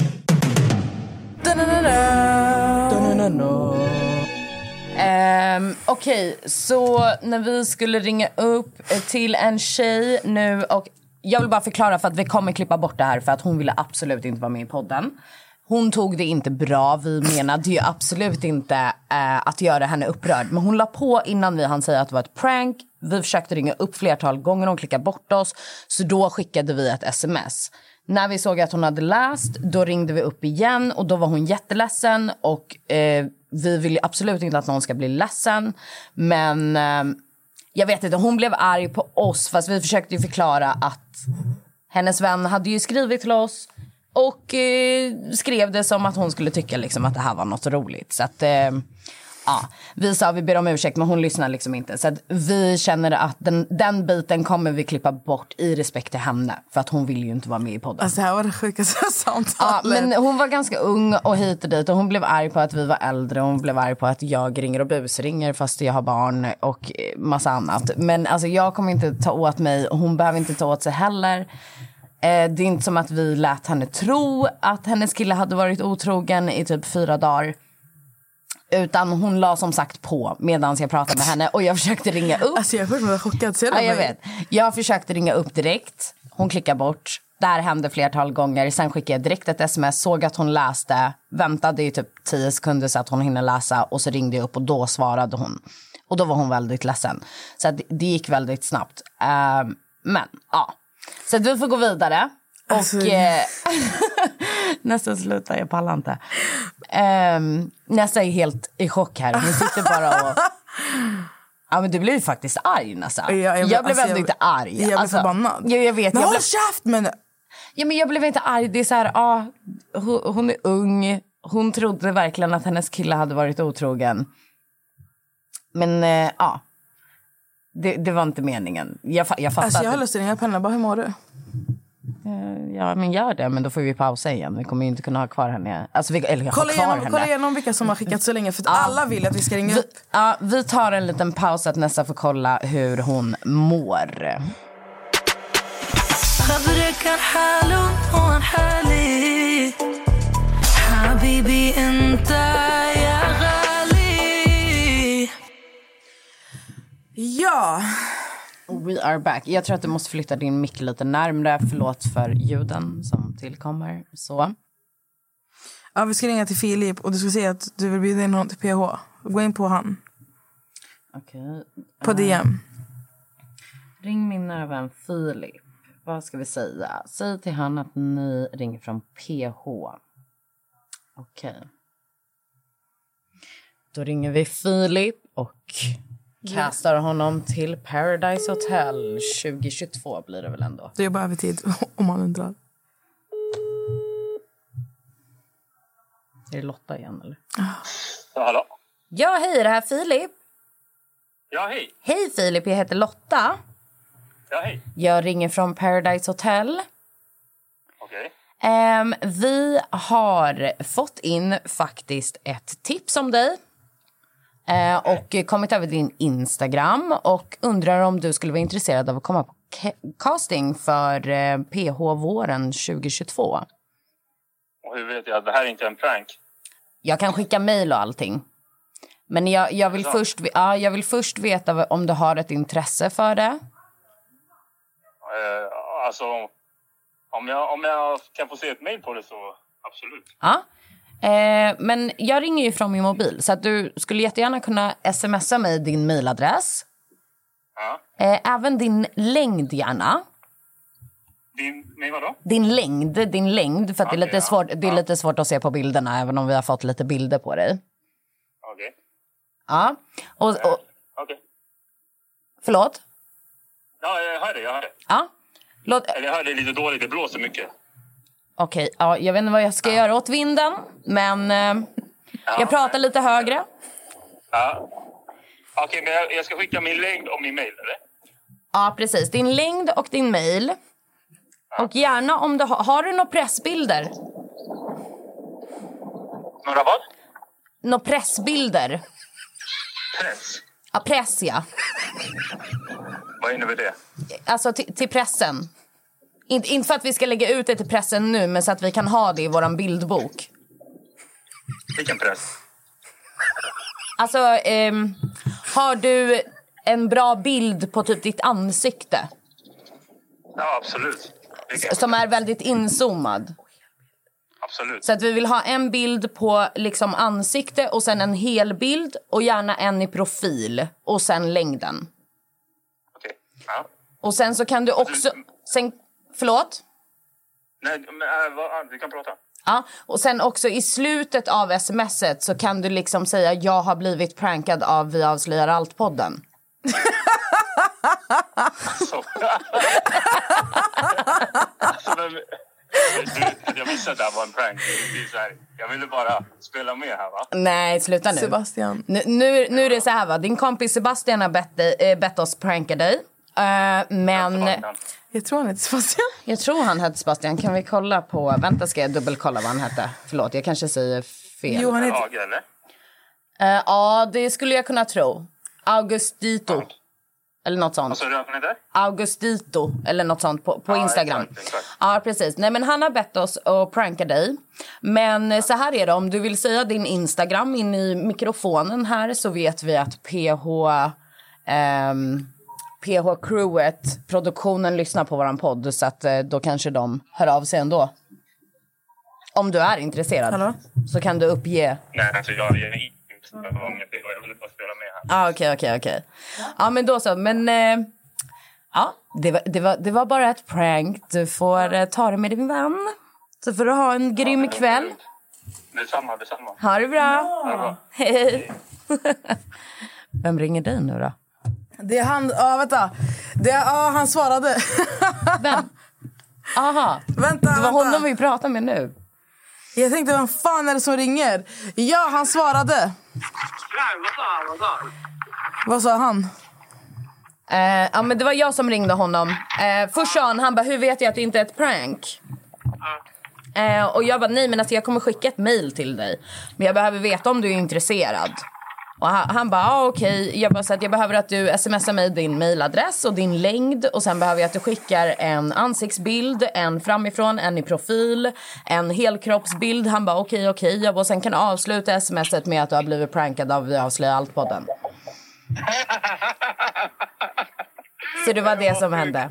Okej, så när vi skulle ringa upp till en tjej nu, och jag vill bara förklara för att vi kommer klippa bort det här för att hon ville absolut inte vara med i podden. Hon tog det inte bra, vi menade ju absolut inte att göra henne upprörd. Men hon la på innan vi hann säga att det var ett prank. Vi försökte ringa upp flertal gånger, hon klickade bort oss. Så då skickade vi ett sms. När vi såg att hon hade läst, då ringde vi upp igen och då var hon jätteledsen. Och vi vill ju absolut inte att någon ska bli ledsen. Men jag vet inte, hon blev arg på oss fast vi försökte ju förklara att hennes vän hade ju skrivit till oss. Och skrev det som att hon skulle tycka liksom, att det här var något roligt. Så att, vi sa vi ber om ursäkt, men hon lyssnar liksom inte. Så att vi känner att den biten kommer vi klippa bort i respekt till henne. För att hon vill ju inte vara med i podden. Alltså det här var det sjukaste samtalet. Ja, men hon var ganska ung och hit och dit. Och hon blev arg på att vi var äldre. Hon blev arg på att jag ringer och busringer fast jag har barn och massa annat. Men alltså jag kommer inte ta åt mig och hon behöver inte ta åt sig heller. Det är inte som att vi lät henne tro att hennes kille hade varit otrogen i typ 4 dagar. Utan hon la som sagt på medan jag pratade med henne. Och jag försökte ringa upp. Alltså jag är fortfarande chockad. Ja, jag vet. Jag försökte ringa upp direkt. Hon klickade bort. Det här hände flertal gånger. Sen skickade jag direkt ett sms. Såg att hon läste. Väntade i typ 10 sekunder så att hon hinner läsa. Och så ringde jag upp och då svarade hon. Och då var hon väldigt ledsen. Så att det gick väldigt snabbt. Men ja. Så att vi får gå vidare. Alltså, och nästan slutar, jag pallar inte. Nästan är helt i chock här. Hon sitter bara och... Ja, men du blev ju faktiskt arg nästan. Jag blev ändå inte arg. Jag blev förbannad. Jag vet. Men håll käft, men... Ja, men jag blev inte arg. Det är så här, hon är ung. Hon trodde verkligen att hennes kille hade varit otrogen. Men det var inte meningen. Jag fattar. Alltså jag har lust att ringa Penna. Bara, hur mår du? Ja, men gör det. Men då får vi pausa igen. Vi kommer ju inte kunna ha kvar henne. Alltså, kolla igenom vilka som har skickat så länge. För att alla vill att vi ska ringa upp. Vi tar en liten paus att nästa får kolla hur hon mår. Ja. We are back. Jag tror att du måste flytta din mick lite närmare. Förlåt för ljuden som tillkommer. Så. Ja, vi ska ringa till Filip. Och du ska säga att du vill bjuda in honom till PH. Gå in på han. Okej. På DM. Ring min nära vän Filip. Vad ska vi säga? Säg till han att ni ringer från PH. Okej. Då ringer vi Filip och kastar honom till Paradise Hotel 2022 blir det väl ändå. Det är bara övertid om han undrar. Är det Lotta igen eller? Ja, hallå? Ja, hej, är det här Filip? Ja, hej. Hej Filip, jag heter Lotta. Ja, hej. Jag ringer från Paradise Hotel. Okej. Vi har fått in faktiskt ett tips om dig. Och kommit över din Instagram. Och undrar om du skulle vara intresserad av att komma på casting för PH våren 2022. Och hur vet jag att det här är inte en prank? Jag kan skicka mejl och allting. Men jag vill först veta om du har ett intresse för det. Alltså, om jag kan få se ett mejl på det så absolut. Ja. Men jag ringer ju från min mobil. Så att du skulle jättegärna kunna smsa mig din mejladress. Ja. Även din längd gärna. Nej, vadå? Din längd. För att det är lite svårt att se på bilderna. Även om vi har fått lite bilder på dig. Okej. Ja. Okej. Förlåt? Ja, jag hör det. Ja. Eller jag hör det lite dåligt, det blåser mycket. Okej, ja, jag vet inte vad jag ska göra åt vinden. Men jag pratar lite högre. Ja. Okej, men jag ska skicka min längd och min mejl, eller? Ja, precis. Din längd och din mejl. Och gärna om du har du några pressbilder? Några vad? Några pressbilder? Press? Ja, press, ja. Vad innebär det? Alltså till pressen. Inte för att vi ska lägga ut det till pressen nu, men så att vi kan ha det i våran bildbok. Vilken press? Alltså, har du en bra bild på typ ditt ansikte? Ja, absolut. Som är väldigt inzoomad. Absolut. Så att vi vill ha en bild på liksom ansikte och sen en hel bild och gärna en i profil och sen längden. Okej, ja. Och sen så kan du också... Förlåt? Nej, men du kan prata. Ja, och sen också i slutet av smset så kan du liksom säga jag har blivit prankad av Vi avslöjar allt-podden. Jag visste att det här var en prank. Jag ville bara spela med här, va? Nej, sluta nu. Sebastian. Nu är det så här, va? Din kompis Sebastian har bett oss pranka dig. Men... Jag tror han heter Sebastian. Jag tror han hette Sebastian. Kan vi kolla på... Vänta, ska jag dubbelkolla vad han hette? Förlåt, jag kanske säger fel. Jo, han heter... Hage, eller? Ja, det skulle jag kunna tro. Augustito. Ja. Eller något sånt. Vad sa du att han heter? Augustito. Eller något sånt på Instagram. Exakt. Ja, precis. Nej, men han har bett oss att pranka dig. Men så här är det. Om du vill säga din Instagram in i mikrofonen här så vet vi att PH-crewet, produktionen, lyssnar på våran podd. Så att då kanske de hör av sig ändå. Om du är intresserad. Hallå? Så kan du uppge... Nej, alltså jag är inte. Jag ville bara spela med här. Okej. Ja, men då så. Men ja, det var bara ett prank. Du får ta det med din vän. Så får du ha en grym kväll. Detsamma. Ha det bra. Ja, bra. Hej. Vem ringer dig nu då? Det är han, vänta. Han svarade. Vem? Aha. Vänta. Det var honom vi pratade med nu. Jag tänkte, vem fan är det som ringer? Ja, han svarade. Vad sa han? Ja, men det var jag som ringde honom. Först sa han bara, hur vet jag att det inte är ett prank? Och jag bara, nej men alltså jag kommer skicka ett mail till dig. Men jag behöver veta om du är intresserad. Och han bara, okej. Jag bara, så att jag behöver att du smsar mig din mailadress och din längd. Och sen behöver jag att du skickar en ansiktsbild, en framifrån, en i profil, en helkroppsbild. Han bara, okej. Jag bara, och sen kan du avsluta smset med att du har blivit prankad av Vi avslöjar allt-podden. Så det var det som hände.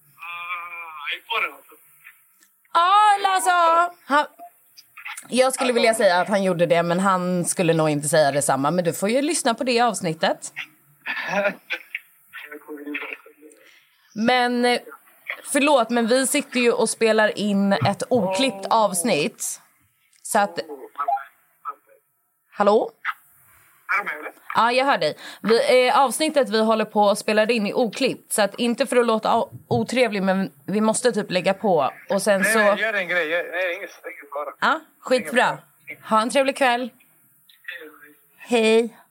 Jag skulle vilja säga att han gjorde det, men han skulle nog inte säga detsamma. Men du får ju lyssna på det avsnittet. Men förlåt, men vi sitter ju och spelar in ett oklippt avsnitt. Så att... Hallå? Ja, jag hör dig. Avsnittet vi håller på och spelar in i oklippt. Så att inte för att låta otrevlig, men vi måste typ lägga på. Och sen så... Nej, gör en grej. Inget bara. Ja, skitbra. Ha en trevlig kväll. Hej.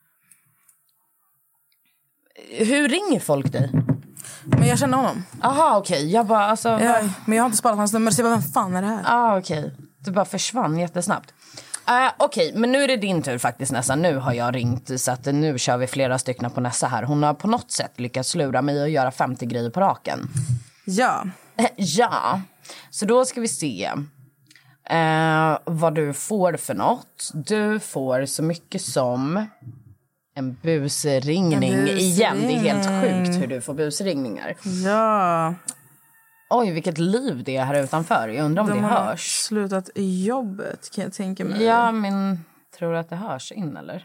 Hur ringer folk dig? Men jag känner honom. Aha, okej. Jag bara, alltså... men jag har inte sparat hans nummer, så jag bara, vem fan är det här? Okej. Du bara försvann jättesnabbt. Okej, men nu är det din tur faktiskt, Nessa. Nu har jag ringt, så att nu kör vi flera stycken på Nessa här. Hon har på något sätt lyckats lura mig och göra 50 grejer på raken. Ja. Ja. Så då ska vi se vad du får för något. Du får så mycket som en busringning igen. Det är helt sjukt hur du får busringningar. Ja. Oj, vilket liv det är här utanför. Jag undrar om det hörs. De har slutat i jobbet, kan jag tänka mig. Ja, men tror du att det hörs in, eller?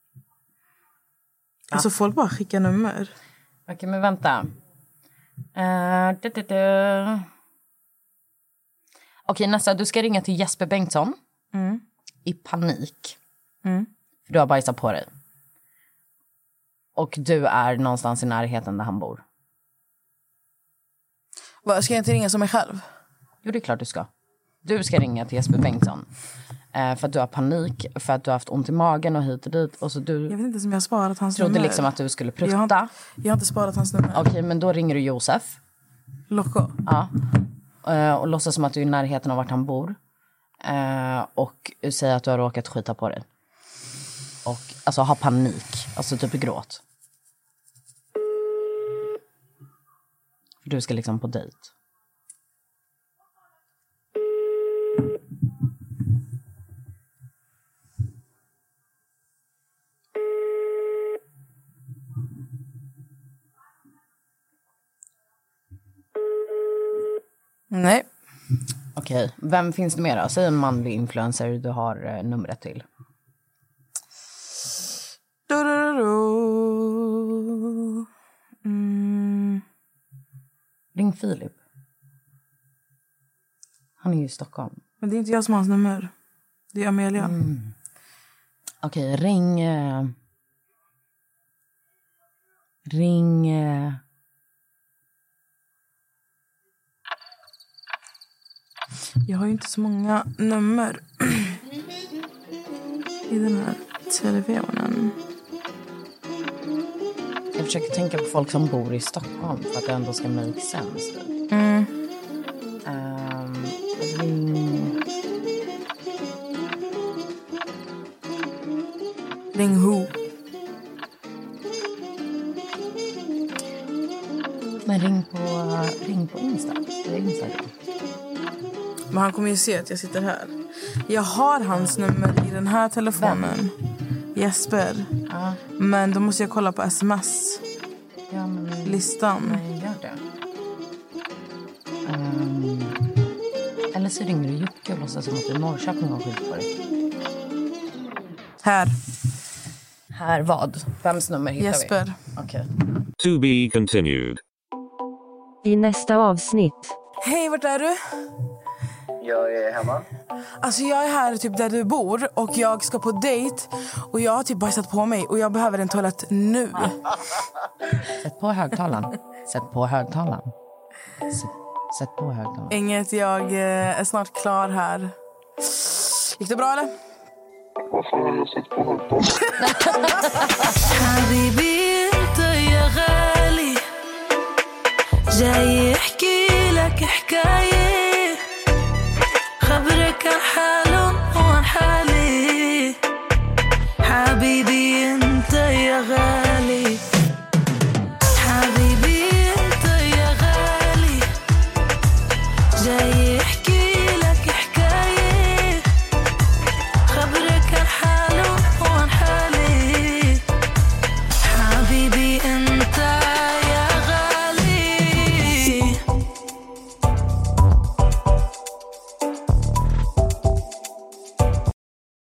Alltså, folk bara skickar nummer. Okej, men vänta. Okej, Nessa, du ska ringa till Jesper Bengtsson. I panik. För du har bajsat på dig. Och du är någonstans i närheten där han bor. Ska jag inte ringa som mig själv? Jo, det är klart du ska. Du ska ringa till Jesper Bengtsson. För att du har panik. För att du har haft ont i magen och hit och dit. Och så du... Jag vet inte om jag har sparat hans nummer. Trodde liksom att du skulle prutta. Jag har inte sparat hans nummer. Okej, men då ringer du Josef. Loco? Ja. Och låtsas som att du är i närheten av vart han bor. Och säger att du har råkat skita på dig. Och alltså ha panik. Alltså typ gråt. För du ska liksom på dejt. Nej. Okej, vem finns det mer då? Säg en manlig influencer du har numret till. Ring Filip. Han är ju i Stockholm. Men det är inte jag som har hans nummer. Det är Amelia. Okej, ring... Jag har ju inte så många nummer i den här telefonen. Jag försöker tänka på folk som bor i Stockholm för att det ändå ska make sense. Ring who? Men ring på Insta. Det är Instagram. Men han kommer ju se att jag sitter här. Jag har hans nummer i den här telefonen. Jesper. Men då måste jag kolla på sms. Ja, men... listan. Nej, gör det. Eller så ringer du Jocke och låtsas som att du är Norrköping och skit på dig. Här vad? Vems nummer hittar Jesper. vi? Okej. To be continued. I nästa avsnitt. Hej, vart är du? jag är hemma. Alltså jag är här typ där du bor och jag ska på dejt och jag har typ bajsat på mig och jag behöver en toalett nu. Sätt på högtalaren. Sätt på högtalaren. Sätt på högtalaren. Inget, jag är snart klar här. Gick det bra eller? Vad fan har jag sett på högtalaren? حبيبي انت يا غالي جاي احكي لك حكاية خبرك عن حالهم وعن حالي حبيبي انت يا غالي حبيبي انت يا غالي جاي احكي لك حكاية خبرك عن حالهم وعن حالي حبيبي